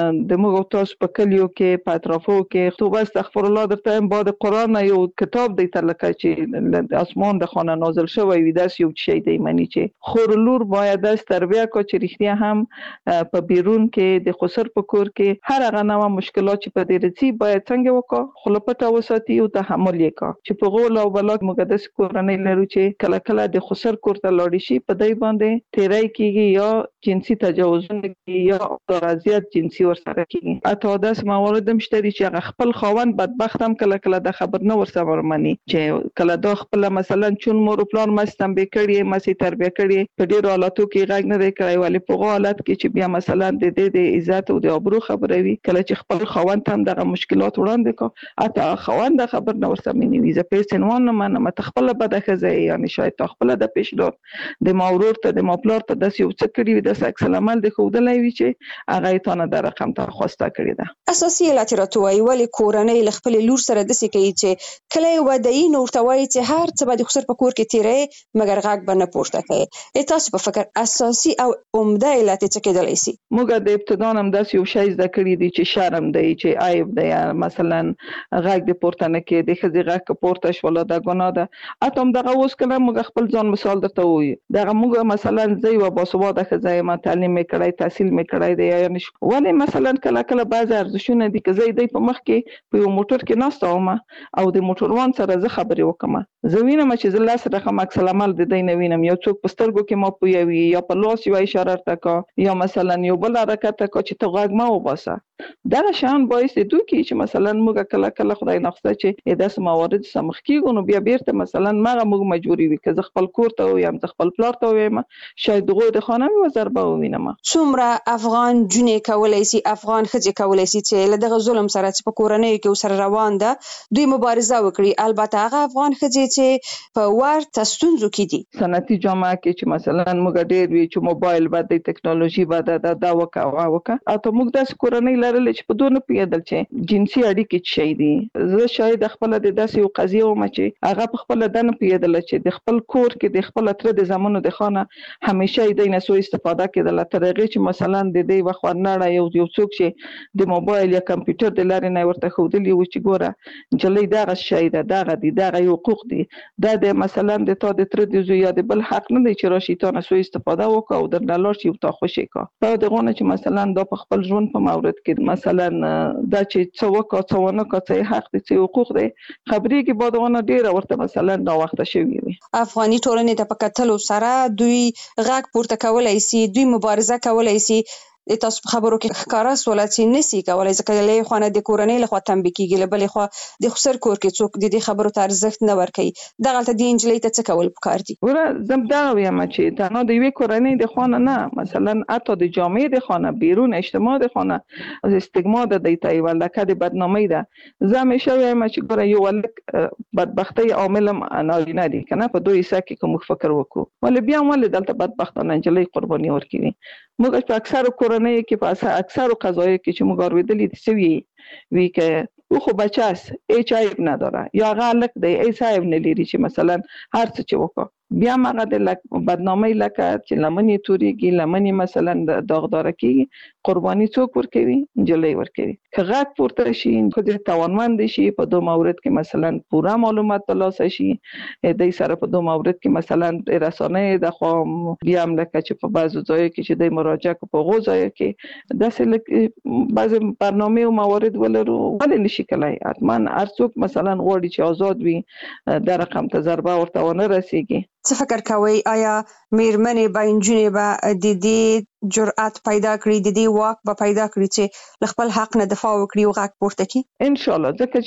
د موږ تاسو په کلیو کې په اطرافو کې توبه استغفر الله درته بعد قرآن یو کتاب دی تر لکه چې د اسمان د خانه نازل شوی وي داس یو شی دی معنی چې خور لور باید از تربیه کو چې رښتیا هم په بیرون کې د خسر په کور کې هر هغه نوع مشکلات چې په دې رسي باید څنګه وکړو خلپته وساتي او تحمل یې کا چې په غول او بلاک مقدس کورنۍ لرو چې کله کله د خسر کور ته لاړ شي په دای باندې تیرای کیږي یا جنسي تجاوزونه کیږي یا رضایت جنسي ورسره کیږي. اته داس موارد مشتري چې هغه خپل خاوند بدبخت هم کله کله د خبر نه ورسره ورمني چې کله دا خپل مثلا چون مور پلان مستم به کړي مې تربیه کړي په ډیرو حالاتو کې غږ نه دی کړی ولی په حالت کې چې بیا مثلا د دې د عزت او د ابرو خبره وي کله چې خپل خاوند هم دغه مشکلات وړاندې کو اته خاوند خبر نه ورسره مني ویزه پیسنوان نه منه تخپل بده خزه یعنی شاید تخپل د پیشلور د مورور ته د مپلار ته د یو څه کړی د سکس عمل د خودلای وی چې هغه ته نه د رقم ته خواسته کړی ده. اساسي لاتراتوي ولی کورنۍ ل خپل لور سره د سې کوي چې کله ودی نور توای چې هر څه به د خسر په کور کې تیرې مګر غاګ بنه پورته کوي. تاسو په فکر اساسي او عمده علت څه کېدلی شي؟ موږ د ابتدا هم داس یو شی زده کړی دی چې شرم دی چې عیب دی مثلا غاګ د پورته نه کې د خزي غاګ پورته شول د ګناه ده اته هم دغه اوس کله موږ خپل ځان مثال درته وي دغه موږ مثلا زی و باسواده خزای ما تعلیم میکړای تحصیل میکړای دی یعنی ولی مثلا کله کله بعض ارزښونه دي چې زی دی په مخ کې په یو موټر کې ناستوم او د موټروان سره زه خبرې وکم زوینه ما چې زله سره کوم عکس العمل د دین وینم یو څوک پسترګو کې ما پویوي یا په لاس یو اشاره تکا یا مثلا یو بل حرکت تکا چې ته غږ ما وباسه دا شان باعث دوی کې چې مثلا موږ کله کله خدای نخسته چې داس موارد سمخ کیږي نو بیا بیرته مثلا ماغه موږ مجبوری وي که خپل کور ته ویم خپل پلار ته ویم شاید دغه د خانم وزر به وینم. څومره افغان جنې کولای شي افغان خځې کولای شي چې له دغه ظلم سره چې په کورنۍ کې سره روان ده دوی مبارزه وکړي البته هغه افغان خځې چې په ورته ستونزو کې دي صنعتي جامعه کې چې مثلا موږ ډېر وی چې موبایل باندې ټکنالوژي باندې دا وکاو وکا اته موږ د کورنۍ لرل چې په دونه پیدل چې جنسي اړیکې شي دي زه شاید خپل د داسې یو قضیه و چې هغه په خپل دنه پیدل چې د خپل کور کې د خپل تر د زمانو د خانه همیشه د نه سو استفاده کېدل تر هغه چې مثلا د دې وخت ورنړه یو یو څوک چې د موبایل یا کمپیوټر د لارې نه ورته خودلی و چې ګوره جلې دغه شی ده دغه دي دغه یو حقوق دي دا د مثلا د تا د تر د زو یا د بل حق نه دی چې راشي تا نه سو استفاده وکاو او در لاله شي تا خوشی کا په دغه نه چې مثلا د خپل ژوند په مورد کې مثلا دا چې څو وکا څو نه کا څه حق دي څه حقوق دي خبرې کې بعدونه ډیره ورته مثلا دا وخت شوی وي. افغاني ټولنې ته په کتلو سره دوی غږ پورته کولای شي دوی مبارزه کولای شي تاسو په خبرو کې ښکارا سوالات چې نسی کولای ځکه له خو نه د کورنۍ له خوا تنبیه کیږي له بلې خو د خسر کور کې څوک د دې خبرو ته ارزښت نه ورکوي دغه ته د انجلۍ ته څه کول پکار دي؟ ور زم دا وایم چې دا نو د یوې کورنۍ د خو نه مثلا اته د جامعې د خو نه بیرون اجتماع د خو نه استګما د دیتای ولکه د بدنامۍ ده زه همیشه وایم چې ګوره یو ولک بدبختی عامل نارینه دي کنه په دوی سکه کوم فکر وکړو ولې بیا ول دلته بدبختانه انجلۍ قرباني ورکړي موږ په اکثر کورنۍ کې په اکثر قضایي کې چې موږ اوریدلې دي سوي وی که خو بچاس ایچ آی نه داره یا غلط دی ای صاحب نه لري چې مثلا هر څه چې وکړه بیا مغه د بدنامۍ لکه چې لمنې توريږي لمنې مثلا داغدار کیږي قرباني څوک ورکوي جلې ورکوي که غږ پورته شي خو د توانمند شي په دوه مورد کې مثلا پوره معلومات ترلاسه شي د سره په دوه مورد کې مثلا رسانه د خو بیا هم لکه چې په بعضو ځایو کې چې د مراجعه کو په غوځای کې داسې بعض برنامه او موارد ولرو ولې نشي کولای اتمن ارڅوک مثلا غوړي چې آزاد وي د رقم تجربه ورته ونه رسیږي. څه فکر کوي آیا میرمنې با انجونې با د دې جرأت پیدا کړی د دې واک به پیدا کړی چې خپل حق نه دفاع وکړي او غږ پورته کړي؟ ان شاء الله ځکه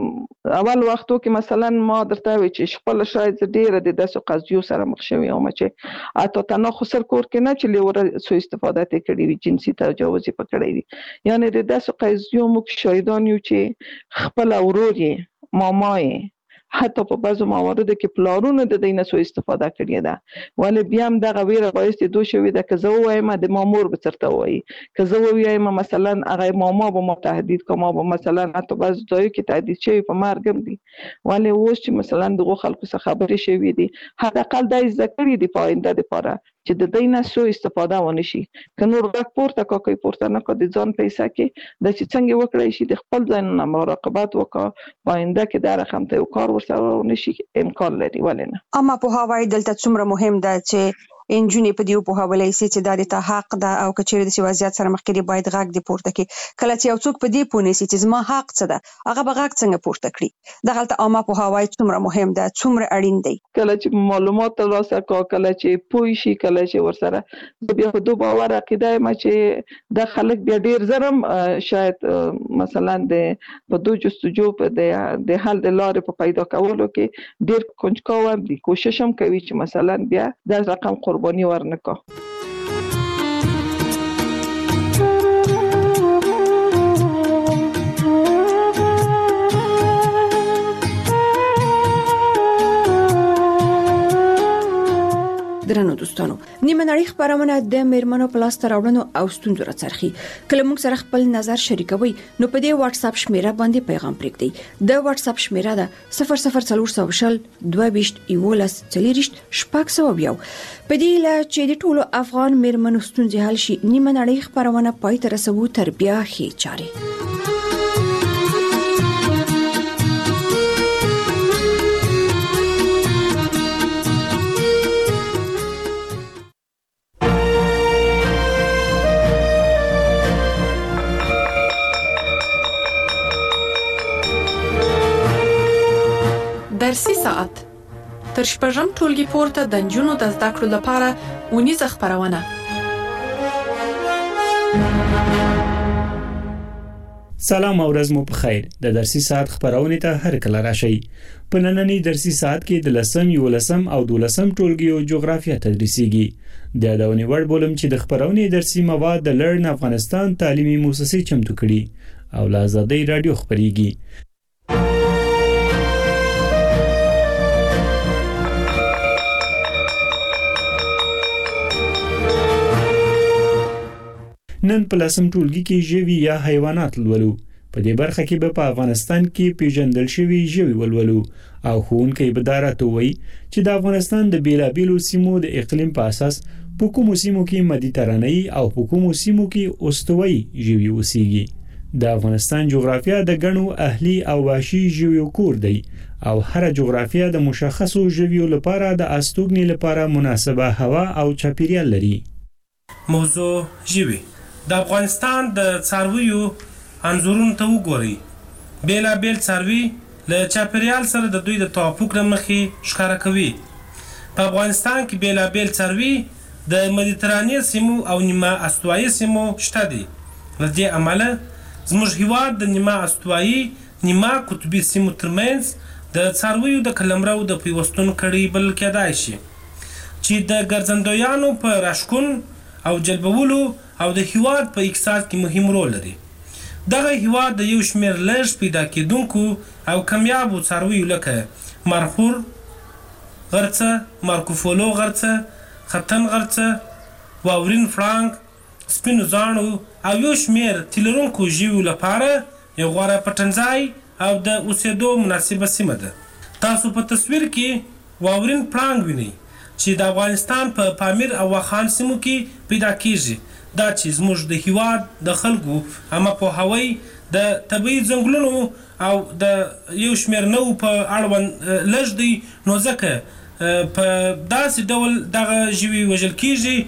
چې اول وختو کې مثلا ما درته وی چې خپل شاید ډیره د داسې قضیو سره مخ شوی او چې اته تنه خسر کور کې نه چې لور سو استفاده ته کړی وي جنسي تجاوز پکړی وي یعنی د داسې قضیو موږ شاهدان یو چې خپل اوروري مامای حتی په بعضو مواردو کې پلارونو د دینه سو استفاده کړی ده ولې بیا هم دغه ویره باعث دوه شوی ده که زه وایم د مامور به چرته وایي که زه وایم مثلا هغه ماما به ما تهدید کوم به مثلا حتی بعض ځای کې تهدید شوی په مرګم دي ولې اوس چې مثلا دغه خلکو څخه خبرې شوی دي حداقل د ذکرې دی پاینده لپاره چې د دې نه سو استفاده ونه شي که نور غږ پورته کوي پورته نه کوي ځان پیسې کې د چې څنګه وکړي شي د خپل ځان نه مراقبت وکړي آینده کې دا رقم ته کار ورسره ونشي امکان لري ولنه. اما په هواي دلته څومره مهم ده چې انجونې په دیو په حواله سي چې د ته حق ده او کچېره د وضعیت سره مخ کې باید غږ دی پورته کې کله چې یو څوک په دې پونه سي چې زما حق څه ده هغه به غږ څنګه پورته کړي د غلطه عامه په هواي څومره مهم ده څومره اړین دی کله چې معلومات ترلاسه کا کله چې پوي شي کله چې ورسره بیا په دوه باور عقیده ما چې د خلک بیا ډیر زرم شاید مثلا د په دوه جستجو په د حل د لارې په پیدا کولو کې ډیر کنجکاو دي کوشش هم کوي چې مثلا بیا د رقم قربانی ورنکا. درنو دوستانو نیمه نړۍ خبرونه د میرمنو پلاس تراوړنو او ستونزو راڅرخي کله موږ سره خپل نظر شریکوي نو په دې واتس اپ شمیره باندې پیغام پرېږدئ د واتس اپ شمیره ده صفر صفر څلور شل دوه بیشت یولس څلریشت شپږ سوه یو په دې لا چې د ټولو افغان میرمنو ستونزې حل شي نیمه نړۍ خبرونه پای ته رسوو تر بیا ښې چاري. درسي ساعت تر شپږم ټولګي پورته د نجونو د زده کړو لپاره اونیزه خبرونه. سلام او ورځ مو په خیر. د درسي ساعت خبرونه ته هر کله راشئ. په نننی درسي ساعت کې د لسم یولسم او دولسم ټولګي جغرافیه تدریسیږي. د یادونې وړ بولم چې د خبرونه درسي مواد د لرن افغانستان تعلیمي مؤسسې چمتو کړي او له آزادۍ رادیو خبريږي. نن په لسم ټولګي کې ژوي یا حیوانات لولو. په دې برخه کې به په افغانستان کې پیژندل شوی ژوي ولولو او ښوونکی به دا راته وایي چې د افغانستان د بیلابیلو سیمو د اقلیم په اساس په کومو سیمو کې مدیترانه‌ای او په کومو سیمو کې استوایي ژوي اوسېږي. د افغانستان جغرافیه د ګڼو اهلي او وحشي ژویو کور دی او هر جغرافیه د مشخصو ژویو لپاره د استوګنې لپاره مناسبه هوا او چاپیریال لري. موضوع ژوي د افغانستان د څارویو انځورونو ته وګورئ. بیلا بیل څاروي له چاپیریال سره د دوی د توافق له مخې ښکاره کوي. په افغانستان کې بیلا بیل څاروي د مدیترانې سیمو او نیمه استوایي سیمو شته دي. له دې امله زموږ هیواد د نیمه استوایي نیمه قطبي سیمو ترمنځ د څارویو د قلمرو د پیوستون کړي بلل کېدای شي چې د ګرځندویانو په راشکون او جلبولو او د هیواد په اقتصاد کې مهم رول لري. دغه هیواد د یو شمېر لږ پیدا کېدونکو او کمیابو څارویو لکه مرخور غرڅه، مارکوفولو غرڅه، ختن غرڅه، واورین فرانک، سپینو زاڼو او یو شمېر تیلرونکو ژویو لپاره یو غوره پټنځای او د اوسېدو مناسبه سیمه ده. تاسو په تصویر کې واورین فرانک وینئ چې د افغانستان په پا پامیر او واخان سیمو کې پیدا کیږي. دا چې زموږ د هیواد د خلکو اما په هوای د طبیعي ځنګلونو او د یو شمېر نو په اړوند لږ دی نو ځکه په داسې ډول دغه ژوي وژل کیږي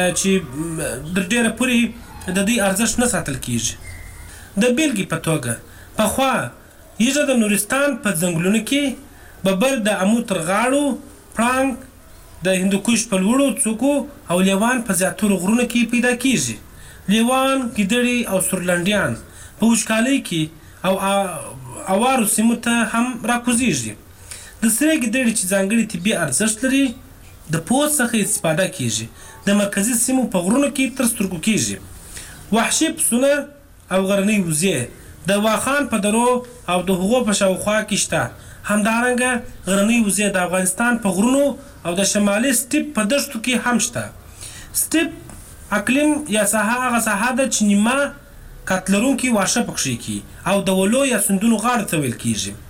چې د ډیره پورې د دې ارزښت نه ساتل کیږي. د بیلګې په توګه پخوا یږه د نورستان په ځنګلونو کې ببر د امو تر غاړو پړانګ د هندوکش په لوړو څوکو او لیوان په زیاترو غرونو کې پیدا کیږي. لیوان، ګیدړې او سورلنډیان په وچکالۍ کې او اوارو سیمو ته هم راکوزیږي. د سرې ګیدړې چې ځانګړي طبي ارزښت لري د پوست څخه استفاده کیږي. د مرکزي سیمو په غرونو کې تر سترګو کیږي. وحشي پسونه او غرنۍ وزې د واخان په درو او د هغو په شاوخوا کې شته. همدارنګه غرنۍ وزې د افغانستان په غرونو او د شمالي سټیپ په دښتو کې هم شته. سټیپ اقلیم یا ساحه هغه ساحه ده چې نیمه کتلرونکي واښه پکښې کی او د ولو یا سندونو غاړو ته ویل کیږي.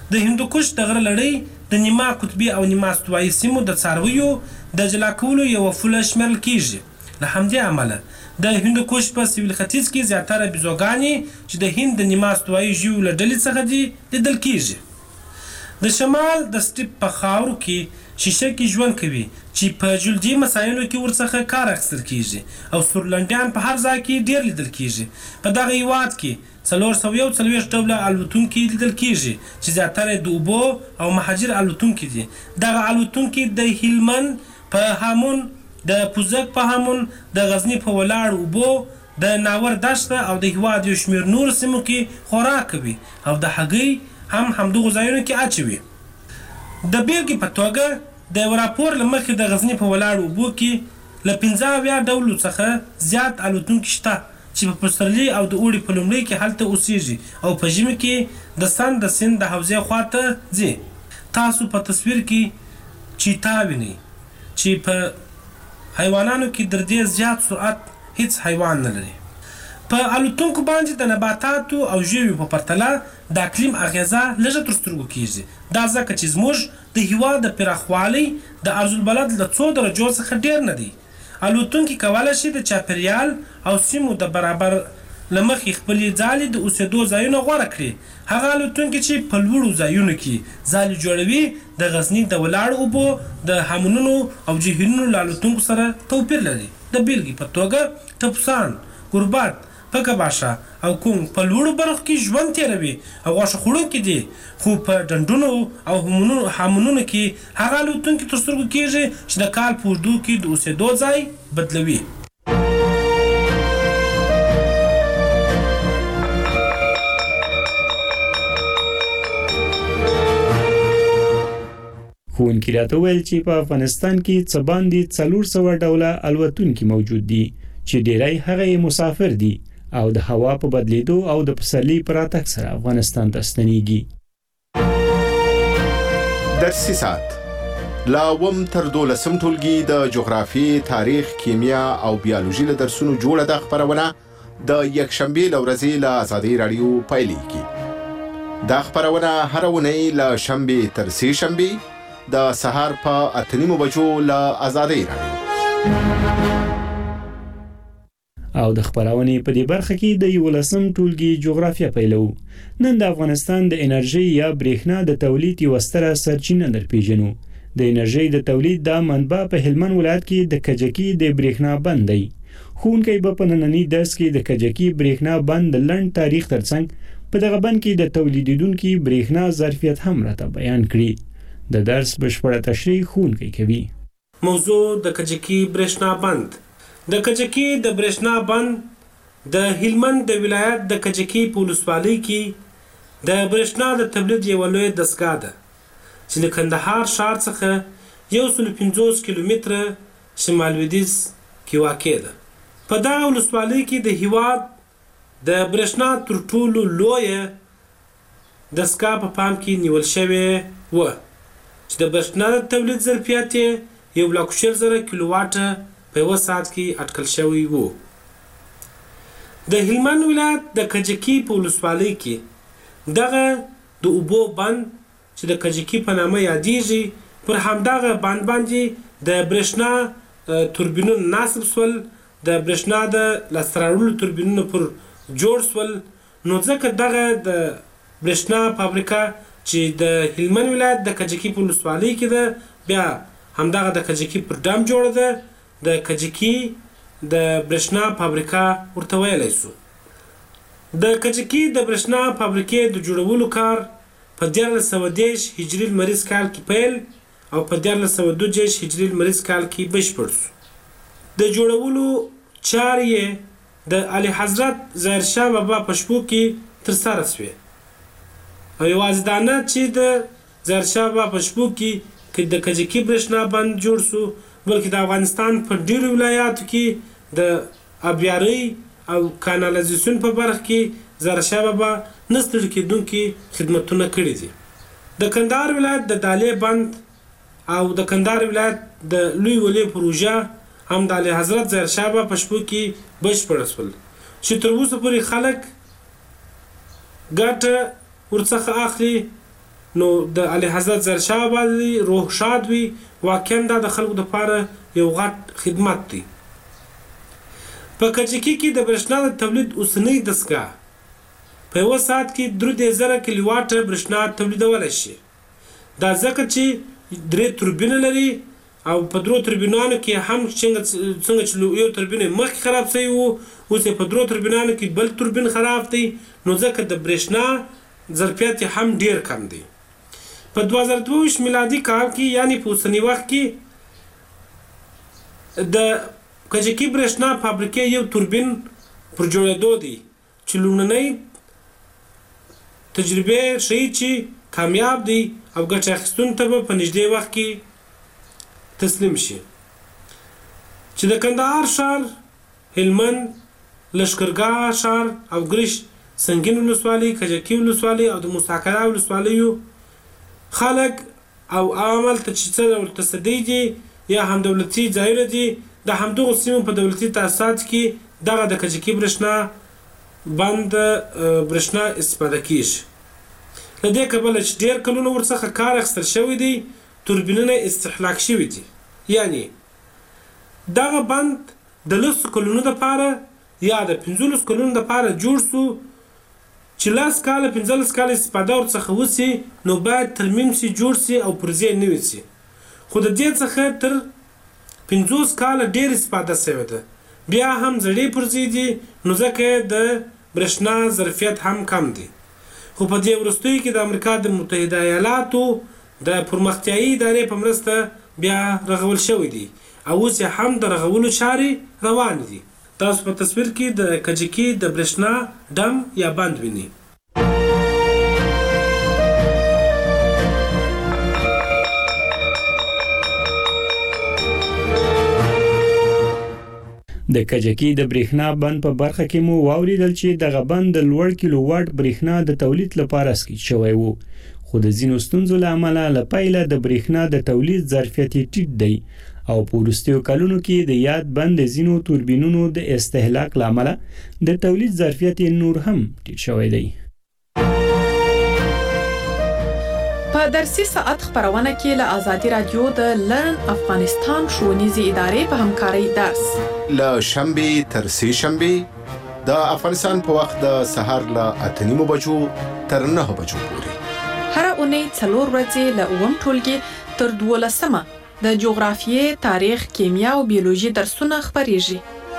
د هندوکش د غره لړۍ د نیمه قطبي او نیمه استوایي سیمو د څارویو د جلا کولو یوه پوله شمیرل کیږي. له همدې امله د هندوکش په سویل ختیځ کې زیاتره بیزوګانې چې د هند د نیمه استوایي ژویو له ډلې څخه دي لیدل کیږي. د شمال د سټیپ په خاورو کې شیشکې ژوند کوي چې په جلدي مسایلو کې ورڅخه کار اخیستل کیږي او سورلنډیان په هر ځای کې ډیر لیدل کیږي. په دغه هیواد کې څلور سوه یو څلوېښت ډوله الوتونکي لیدل کیږي چې زیاتره د اوبو او مهاجر الوتونکي دي. دغه الوتونکي د هلمند په هامون، د پوزک په هامون، د غزني په ولاړ اوبو، د ناور دشته او د هیواد یو شمېر نورو سیمو کې خوراک کوي او د هګۍ هم همدغو ځایونو کې اچوي. د بیلګې په توګه د یو راپور له مخې د غزني په ولاړو اوبو کې له پنځه اویا ډولو څخه زیات الوتونکي شته چې په پسرلي او د اوړي په لومړي کې هلته اوسیږي او په ژمي کې د سند د سیند د حوزې خواته ځي. تاسو په تصویر کې چیتا وینئ چې په حیوانانو کې در دې زیات سرعت هیڅ حیوان نه لري. په الوتونکو باندې د نباتاتو او ژویو په پرتله د اقلیم اغیزه لږه تر سترګو کیږي. دا ځکه چې زموږ د هیواد د پراخوالي د عرض البلد له څو درجو څخه ډیر نه دی. الوتونکي کولی شي د چاپیریال او سیمو د برابر له مخې خپلې ځالې د اوسېدو ځایونه غوره کړي. هغه الوتونکي چې په لوړو ځایونو کې ځالې جوړوي د غزني د ولاړو اوبو د هامونونو او جهیلونو له الوتونکو سره توپیر لري. د بیلګې په توګه ټپوسان، گربت، پکه باشه او کوم په لوړو برخو کې ژوند تیروي او غوښه خوړونکي دي، خو په ډنډونو او هامونونو کې هغه الوتونکي تر سترګو کیږي چې د کال په اوږدو کې د اوسېدو ځای بدلوي. ښوونکي راته وویل چې په افغانستان کې څه باندې څلور سوه ډوله الوتونکي موجود دي چې ډیری هغه مسافر دي او د هوا په بدلیدو او د پسرلي په راتګ سره افغانستان ته ستنېږي. درسي ساعت لا اووم تر دولسم ټولګي د جغرافي، تاریخ، کیمیا او بیولوژي له درسونو جوړه ده خپرونه د یکشنبې له ورځې له ازادۍ راډیو پیلېږي. دا خپرونه هره اونۍ له شنبې تر سې شنبې د سهار په اته نیمو بجو له ازادۍ راډیو. او د خبرونې په دې برخه کې د یولسم ټولګي جغرافیه پیلو. نن د افغانستان د انرژي یا برېښنا د تولید یو ستره سرچینه درپېژنو. د انرژي د تولید د منبع په هلمند ولایت کې د کجکي د برېښنا بند دی. ښوونکی به په ننني درس کې د کجکي برېښنا بند لنډ تاریخ ترڅنګ په دغه بند کې د تولیدونکو برېښنا ظرفیت هم راته بیان کړي. د درس بشپړه تشریح ښوونکی کوي. موضوع د کجکي برېښنا بند. د کجکي د برېښنا بند د هلمند د ولایت د کجکي په ولسوالۍ کې د برېښنا د تولید یوه لویه دستګاه ده چې له کندهار ښار څخه یو سل پنځوس کیلومتره شمال لویدیځ کې واقع ده. په دغه ولسوالۍ کې د هیواد د برېښنا تر ټولو لویه دستګاه په پام کې نیول شوې وه چې د برېښنا د تولید ظرفیت یې یو لک شل زره کیلو واټه په یوه ساعت کې اټکل شوی وو. د هلمند ولایت د کجکي په ولسوالۍ کې دغه د اوبو بند چې د کجکي په نامه یادېږي پر همدغه بند باندې د برېښنا توربینونه نصب سول، د برېښنا د لاسته راوړلو توربینونه پر جوړ سول. نو ځکه دغه د برېښنا فابریکه چې د هلمند ولایت د کجکي په ولسوالۍ کې ده، بیا همدغه د کجکي پر ډم جوړه ده. د کجکي د برېښنا فابریکه ورته ویلی سو. د کجکي د برېښنا فابریکې د جوړولو کار په دیارلس سوه دېرش هجري لمریز کال کې پیل او په دیارلس سوه دوه دېرش هجري لمریز کال کې بشپړ سو. د جوړولو چارې یې د اعلی حضرت ظاهرشاه بابا په شپو کې ترسره سوې او یوازې دا نه چې د ظاهرشاه بابا په شپو کې د کجکي برېښنا بند جوړ سو، بلکې د افغانستان په ډیرو ولایاتو کې د آبیارۍ او کانالیزاسیون په برخه کې ظاهرشاه بابا نه ستړي کېدونکي خدمتونه کړي دي. د کندهار ولایت د دالې بند او د کندهار ولایت د لوی ولې پروژه هم د اعلی حضرت ظاهرشاه بابا په شپو کې بشپړ شول چې تر اوسه پورې خلک ګټه ورڅخه اخلي نو د اعلی حضرت زرشاه باندې روح شاد وي. واقعا دا د خلکو لپاره یو غټ خدمت دی. په کجکي کې د برېښنا د تولید اوسنۍ دستګاه په یو ساعت کې درې زره کیلو واټ برېښنا تولیدولی شي. دا ځکه چې درې توربینه لري او په درو توربینانو کې هم څنګه چې یو توربین مخکې خراب شوی و، اوس په درو توربینانو کې بل توربین خراب دی، نو ځکه د برېښنا ظرفیت هم ډیر کم دی. په دوه زره دوه ویشت میلادي کال کې یعنی په اوسني وخت کې د کجکي برېښنا فابریکې یو توربین پر جوړېدو دی چې لومړنۍ تجربې ښیي چې کامیاب دی او ګټه اخیستونکو ته به په نږدې وخت کې تسلیم شي. چې د کندهار ښار، هلمند، لښکرګاه ښار او ګرش سنگین ولسوالۍ، کجکي ولسوالۍ او د موسی قلعه ولسوالیو خلک او عامل ته چې څه ډول تصدۍ دي یا هم دولتي ځایونه دي، د همدغو سیمو په دولتي تاسیساتو کې دغه د کجکي برېښنا بند برېښنا استفاده کیږي. له دې کبله چې ډېر کلونه ورڅخه کار اخیستل شوی دی، توربینونه استهلاک شوي دي. یعنی دغه بند د لسو کلونو دپاره یا د پنځلسو کلونو دپاره جوړ سو چې لس کاله پنځلس کاله استفاده ورڅخه وسي، نو باید ترمیم سي، جوړ سي او پرزې نوي سي. خو د دې څخه تر پنځوس کاله ډېر استفاده شوې ده، بیا هم زړې پرزې دي، نو ځکه د برېښنا ظرفیت هم کم دی. خو په دې وروستیو کې د امریکا د متحده ایالاتو د پرمختیایي ادارې په مرسته بیا رغول شوی دی او اوس هم د رغولو چارې روان دي. تاسو په تصویر کې د کجکي د برېښنا ډم یا بند وینئ. د کجکي د برېښنا بند په برخه کې مو واوریدل چې دغه بند د لوړ کیلو واټ برېښنا د تولید لپاره اسکی شوی وو، خو د ځینو ستونزو له امله له پیله د برېښنا د تولید ظرفیت ټیټ دی او په وروستیو کلونو کې د یاد بند د ځینو توربینونو د استهلاک له امله د تولید ظرفیت نور هم ټیټ شوی دی. په درسي ساعت خبرونه کې له آزادي رادیو د لرن افغانستان ښوونیزې ادارې په همکارۍ درس له شنبه تر سه شنبه د افغانستان په وخت د سهار له اته نیمو بجو تر نه بجو پورې هر اونۍ څلور ورځې له اووم ټولګي تر دولسمه د جغرافیې، تاریخ، کیمیا او بیولوژي درسونه خبرېږي.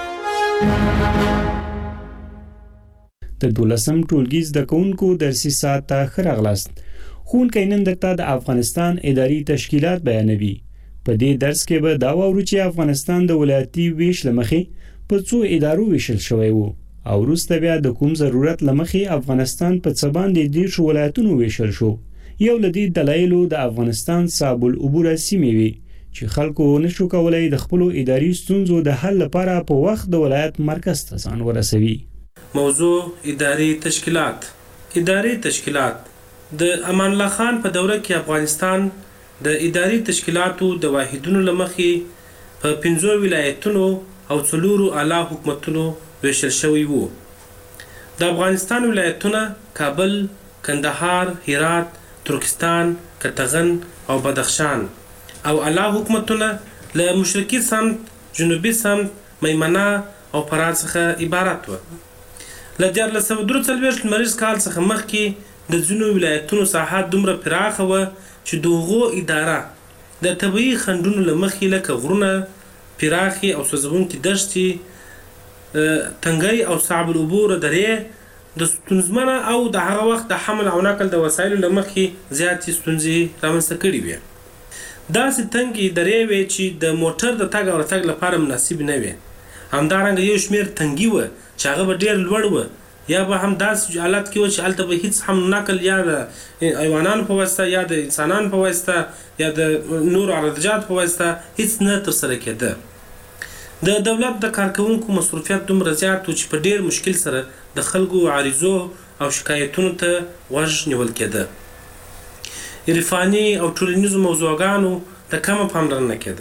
د دولسم ټولګي زده کوونکو درسي ساعت ته ښه راغلاست. ښوونکی نن درته د افغانستان اداري تشکیلات بیانوي. په دې درس کې به دا واورو چې افغانستان د ولایتي ویش له مخې په څو ادارو ویشل شوی وو او وروسته بیا د کوم ضرورت له مخې افغانستان په څه باندې دېرشو ولایتونو ویشل شو. یو له دې دلایلو د افغانستان صاحب العبوره سیمې وي چې خلکو نشو کولای د خپلو اداري ستونزو د حل لپاره په وخت د ولایت مرکز ته ځان ورسوي. موضوع اداري تشکیلات. اداري تشکیلات د امان الله خان په دوره کې افغانستان د اداري تشکیلاتو د واحدونو لمخې په پنځو ولایتونو او څلورو اعلی حکومتونو ویشل شوی وو. د افغانستان ولایتونه کابل، کندهار، هرات، ترکستان، کتغن او بدخشان او اعلی حکومتونه له مشرقي سمت، جنوبي سمت، میمنه او فراه څخه عبارت و. له دیارلس سوه درې څلوېښت لمریز کال څخه مخکې د ځینو ولایتونو ساحه دومره پراخه وه چې د هغو اداره د طبیعي خنډونو له مخې لکه غرونه، پراخې او سوځونکې دښتې، تنګی او صعب العبور درې د ستونزمنه او د هغه وخت د حمل او نقل د وسایلو له مخې زیاتې ستونزې رامنځته کړې وې. داسې تنګې درې وې چې د موټر د تګ او راتګ لپاره مناسب نه وې. همدارنګه یو شمېر تنګي وه چې هغه به ډېر لوړ وه، یا به هم داسې حالت کې و چې هلته به هیڅ هم نقل یا د حیوانانو په واسطه یا د انسانانو په واسطه یا د نورو عرضجات په واسطه هیڅ نه ترسره کېده. د دولت د کارکوونکو مصروفیت دومره زیات و چې په ډېر مشکل سره د خلکو عریضو او شکایتونو ته غوږ نیول کېده. عرفاني او ټولنیزو موضوعګانو ته کمه پاملرنه کېده.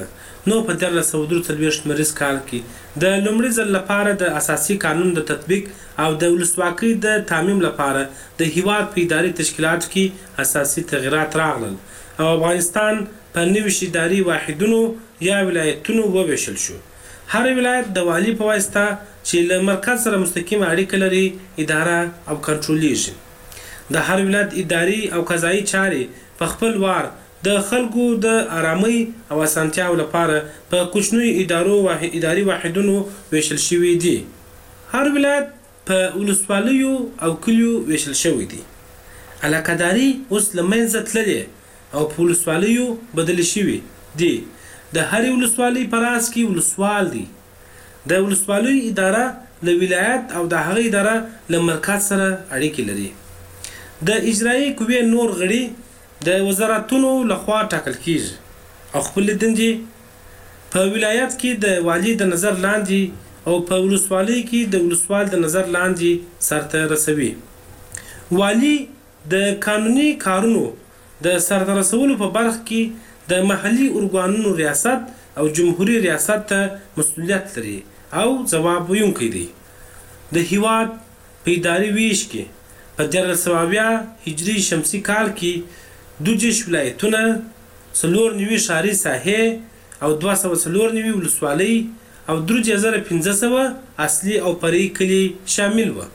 نو په دیارلس سوه درې څلوېښت لمریز کال کې د لومړي ځل لپاره د اساسي قانون د تطبیق او د ولسواکۍ د تامین لپاره د هیواد په اداري تشکیلاتو کې اساسي تغیرات راغلل او افغانستان په نوي اداري واحدونو یا ولایتونو وویشل شو. هر ولایت د والي په واسطه چې له مرکز سره مستقیم اړیکه لري اداره او کنټرولېږي. د هر ولایت اداري او قضایي چارې په خپل وار د خلکو د آرامۍ او اسانتیاو لپاره په کوچنیو ادارو او اداري واحدونو ویشل شوي دي. هر ولایت په ولسوالیو او کلیو ویشل شوی دی. علاقه‌داري اوس له منځه تللې او په ولسوالیو بدل شوي دي. د هرې ولسوالۍ په راس کې ولسوال دی. د ولسوالۍ اداره له ولایت او د هغې اداره له مرکز سره اړیکې لري. د اجرایي قوې نور غړي د وزارتونو لخوا ټاکل کیږي او خپل دندې په ولایت کې د والی د نظر لاندې او په ولسوالۍ کې د ولسوال د نظر لاندې سرته رسوي. والی د قانوني کارونو د سرته رسولو په برخه کې د محلي ارګانونو ریاست او جمهوریت ریاست ته مسؤلیت لري او ځواب ویونکی دی. د هیواد په اداري ویش کې په دیارلس سوه اویا هجري شمسي کال کې دوه دېرش ولایتونه، څلور نوي ښاري ساحې او دوه سوه څلور نوي ولسوالۍ او درې زره پنځه سوه اصلي او فرعي کلي شامل وو.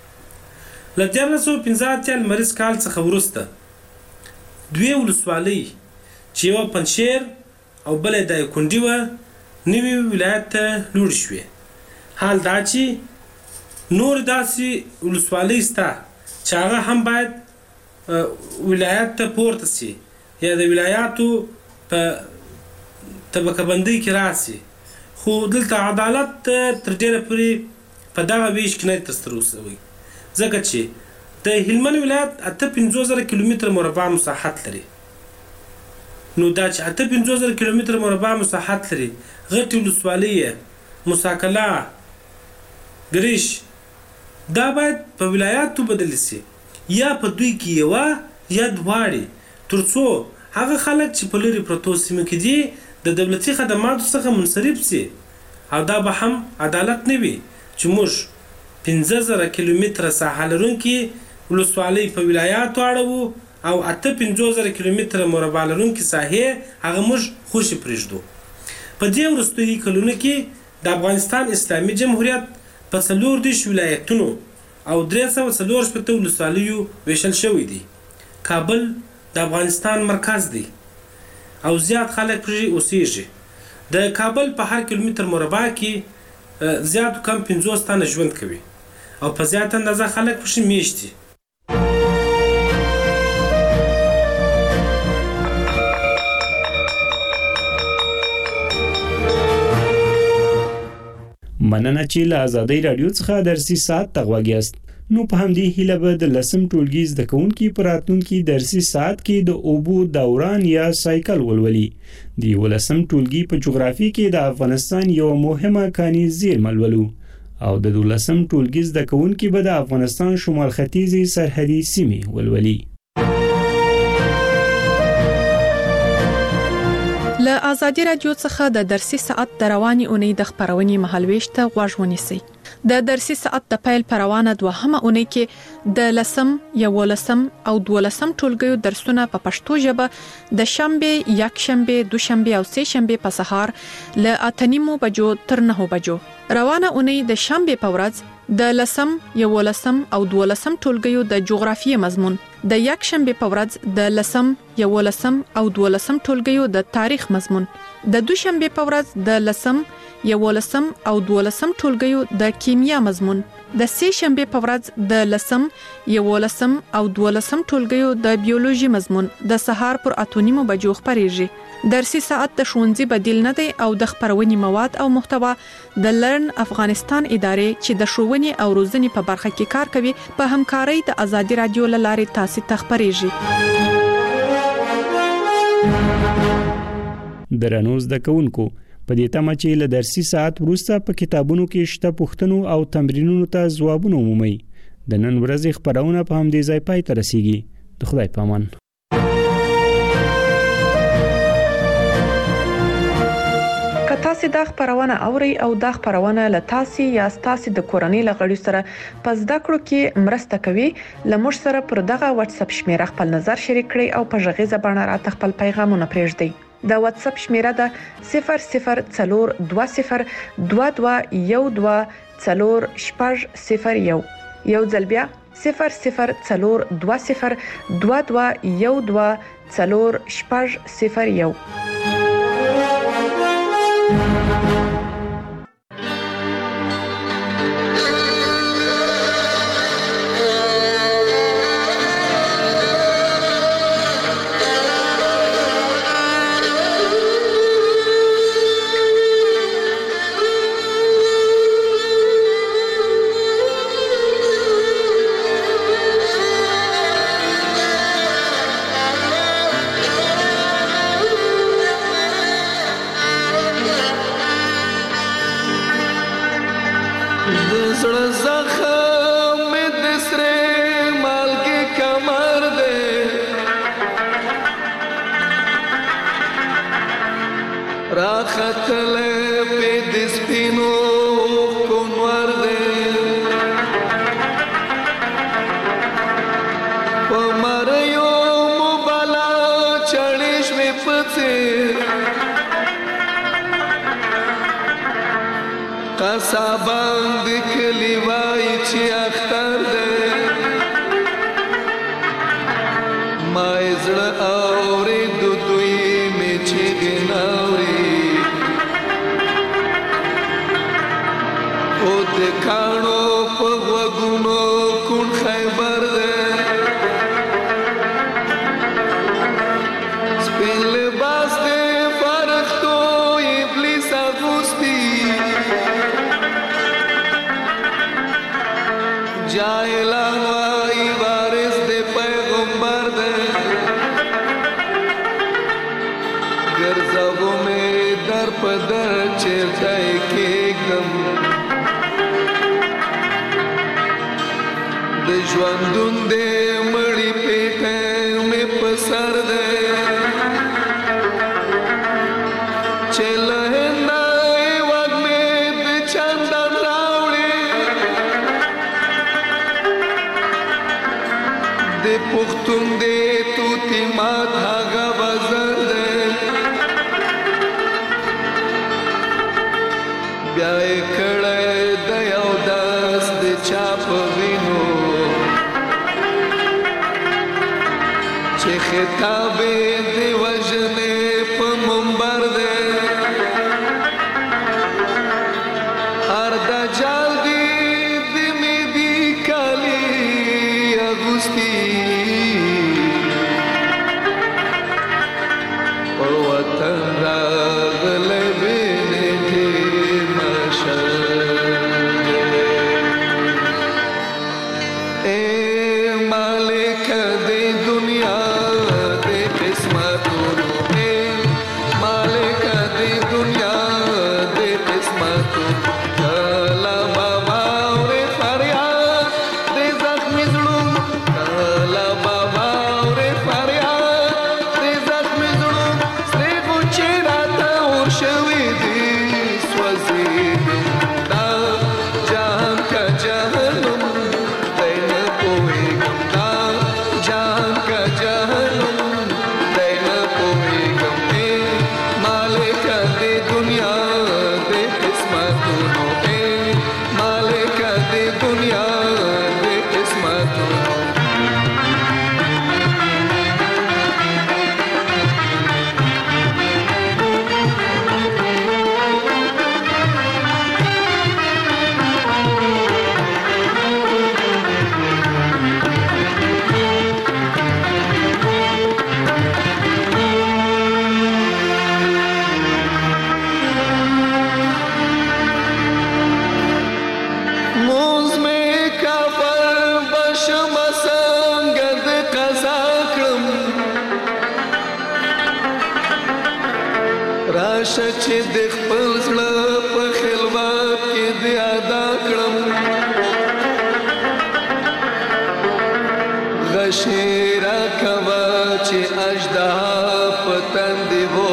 له دیارلس سوه پنځه اتیا لمریز کال څخه وروسته دوې ولسوالۍ چې یوه پنجشیر او بله دایکنډي وه نوي ولایت ته لوړې شوې. حال دا چې نور داسې ولسوالۍ شته چې هغه هم باید ولایت ته پورته سي یا د ولایاتو په طبقه بندۍ کې راسي، خو دلته عدالت تر ډیره پورې په دغه ویش کې نه ترسره شوی، ځکه چې د هلمند ولایت اته پنځوس زره کیلومتره مربع مساحت لري. نو دا چې اته پنځوس زره کیلومتره مربع مساحت لري، غټې ولسوالۍ موسی کلا، ګریش، دا باید په ولایاتو بدل سي یا په دوی کې یوه یا دواړې، تر څو هغه خلک چې په لرې پرتو سیمو کې دي د دولتي خدماتو څخه منصرف سي. او دا به هم عدالت نه وي چې موږ پنځه زره کیلومتره ساحه لرونکي ولسوالۍ په ولایاتو اړوو او اته پنځوس زره کیلومتره مربع لرونکي ساحې هغه موږ خوشې پرېږدو. په دې وروستیو کلونو کې د افغانستان اسلامي جمهوریت په څلور دېرش ولایتونو او درې سوه څلور شپېته ولسوالیو ویشل شوی دی. کابل د افغانستان مرکز دی او زیات خلک پرې اوسیږي. د کابل په هر کیلومتر مربع کې زیات کم پنځوس تنه ژوند کوي او په زیات اندازه خلک پرې میشت دي. مننه چې له آزادۍ رادیو څخه درسي ساعت ته غوږیاست. نو په همدې هیله به د لسم ټولګي زده کوونکي په راتلونکي درسي ساعت کې د اوبو دوران یا سایکل ولولي. د یولسم ټولګي په جغرافي کې د افغانستان یو مهمه کاني زیرمه لولو او د دولسم ټولګي زده کوونکي به د افغانستان شمال ختیځي سرحدي سیمې ولولي. له آزادي رادیو څخه د درسي ساعت د رواني اونۍ د خبرونې مهالويش ته غوږ ونیسئ. د درسي ساعت د پیل پروانه دوهمه اونۍ کې د لسم، یولسم او دولسم ټولګیو درسونه په پښتو ژبه د شنبه، یک شنبه، دوشنبه او سه شنبه په سهار له اتنیمو بجو تر نهو بجو. روانه اونۍ د شنبه په ورځ د لسم، یولسم او دولسم ټولګیو د جغرافیې مضمون، د یک شنبه په ورځ د لسم، یولسم او دولسم ټولګیو د تاریخ مضمون، د دوشنبه په ورځ د لسم، یولسم او دولسم ټولګیو د کیمیا مضمون، د سه شنبه په ورځ د لسم، یولسم او دولسم ټولګیو د بیولوژي مضمون د سهار پر اتونیمو بجو خبريږي. درسي ساعت د ښوونځي بدیل نه دی او د خبرونې مواد او محتوا د لرن افغانستان ادارې چې د ښوونې او روزنې په برخه کې کار کوي په همکارۍ د آزادي رادیو لارې تاسو ته خبريږي. درنو زده کوونکو، په دې تمه چې له درسي ساعت وروسته په کتابونو کې شته پوښتنو او تمرینونو ته ځوابونه ومومئ. د نن ورځې خبرونه په همدې ځای پای ته رسیږي. د خدای په امان. تاسو د خبرونه اوري او د خبرونه له تاسو یا تاسو د کورنۍ لغړی سره پس د کړو کې مرسته کوي لمر سره پر دغه واتس اپ شمیره خپل نظر شریک کړئ او په ژغې زبانه راته خپل پیغامونه پرېږدئ د واتس اپ شمیره ده صفر صفر څلور دوه صفر دوه دوه یو دوه څلور شپږ صفر یو یو ځل بیا صفر صفر څلور دوه صفر دوه دوه یو دوه څلور شپږ صفر یو. شیرا کوا چې اجدا پتن دی وو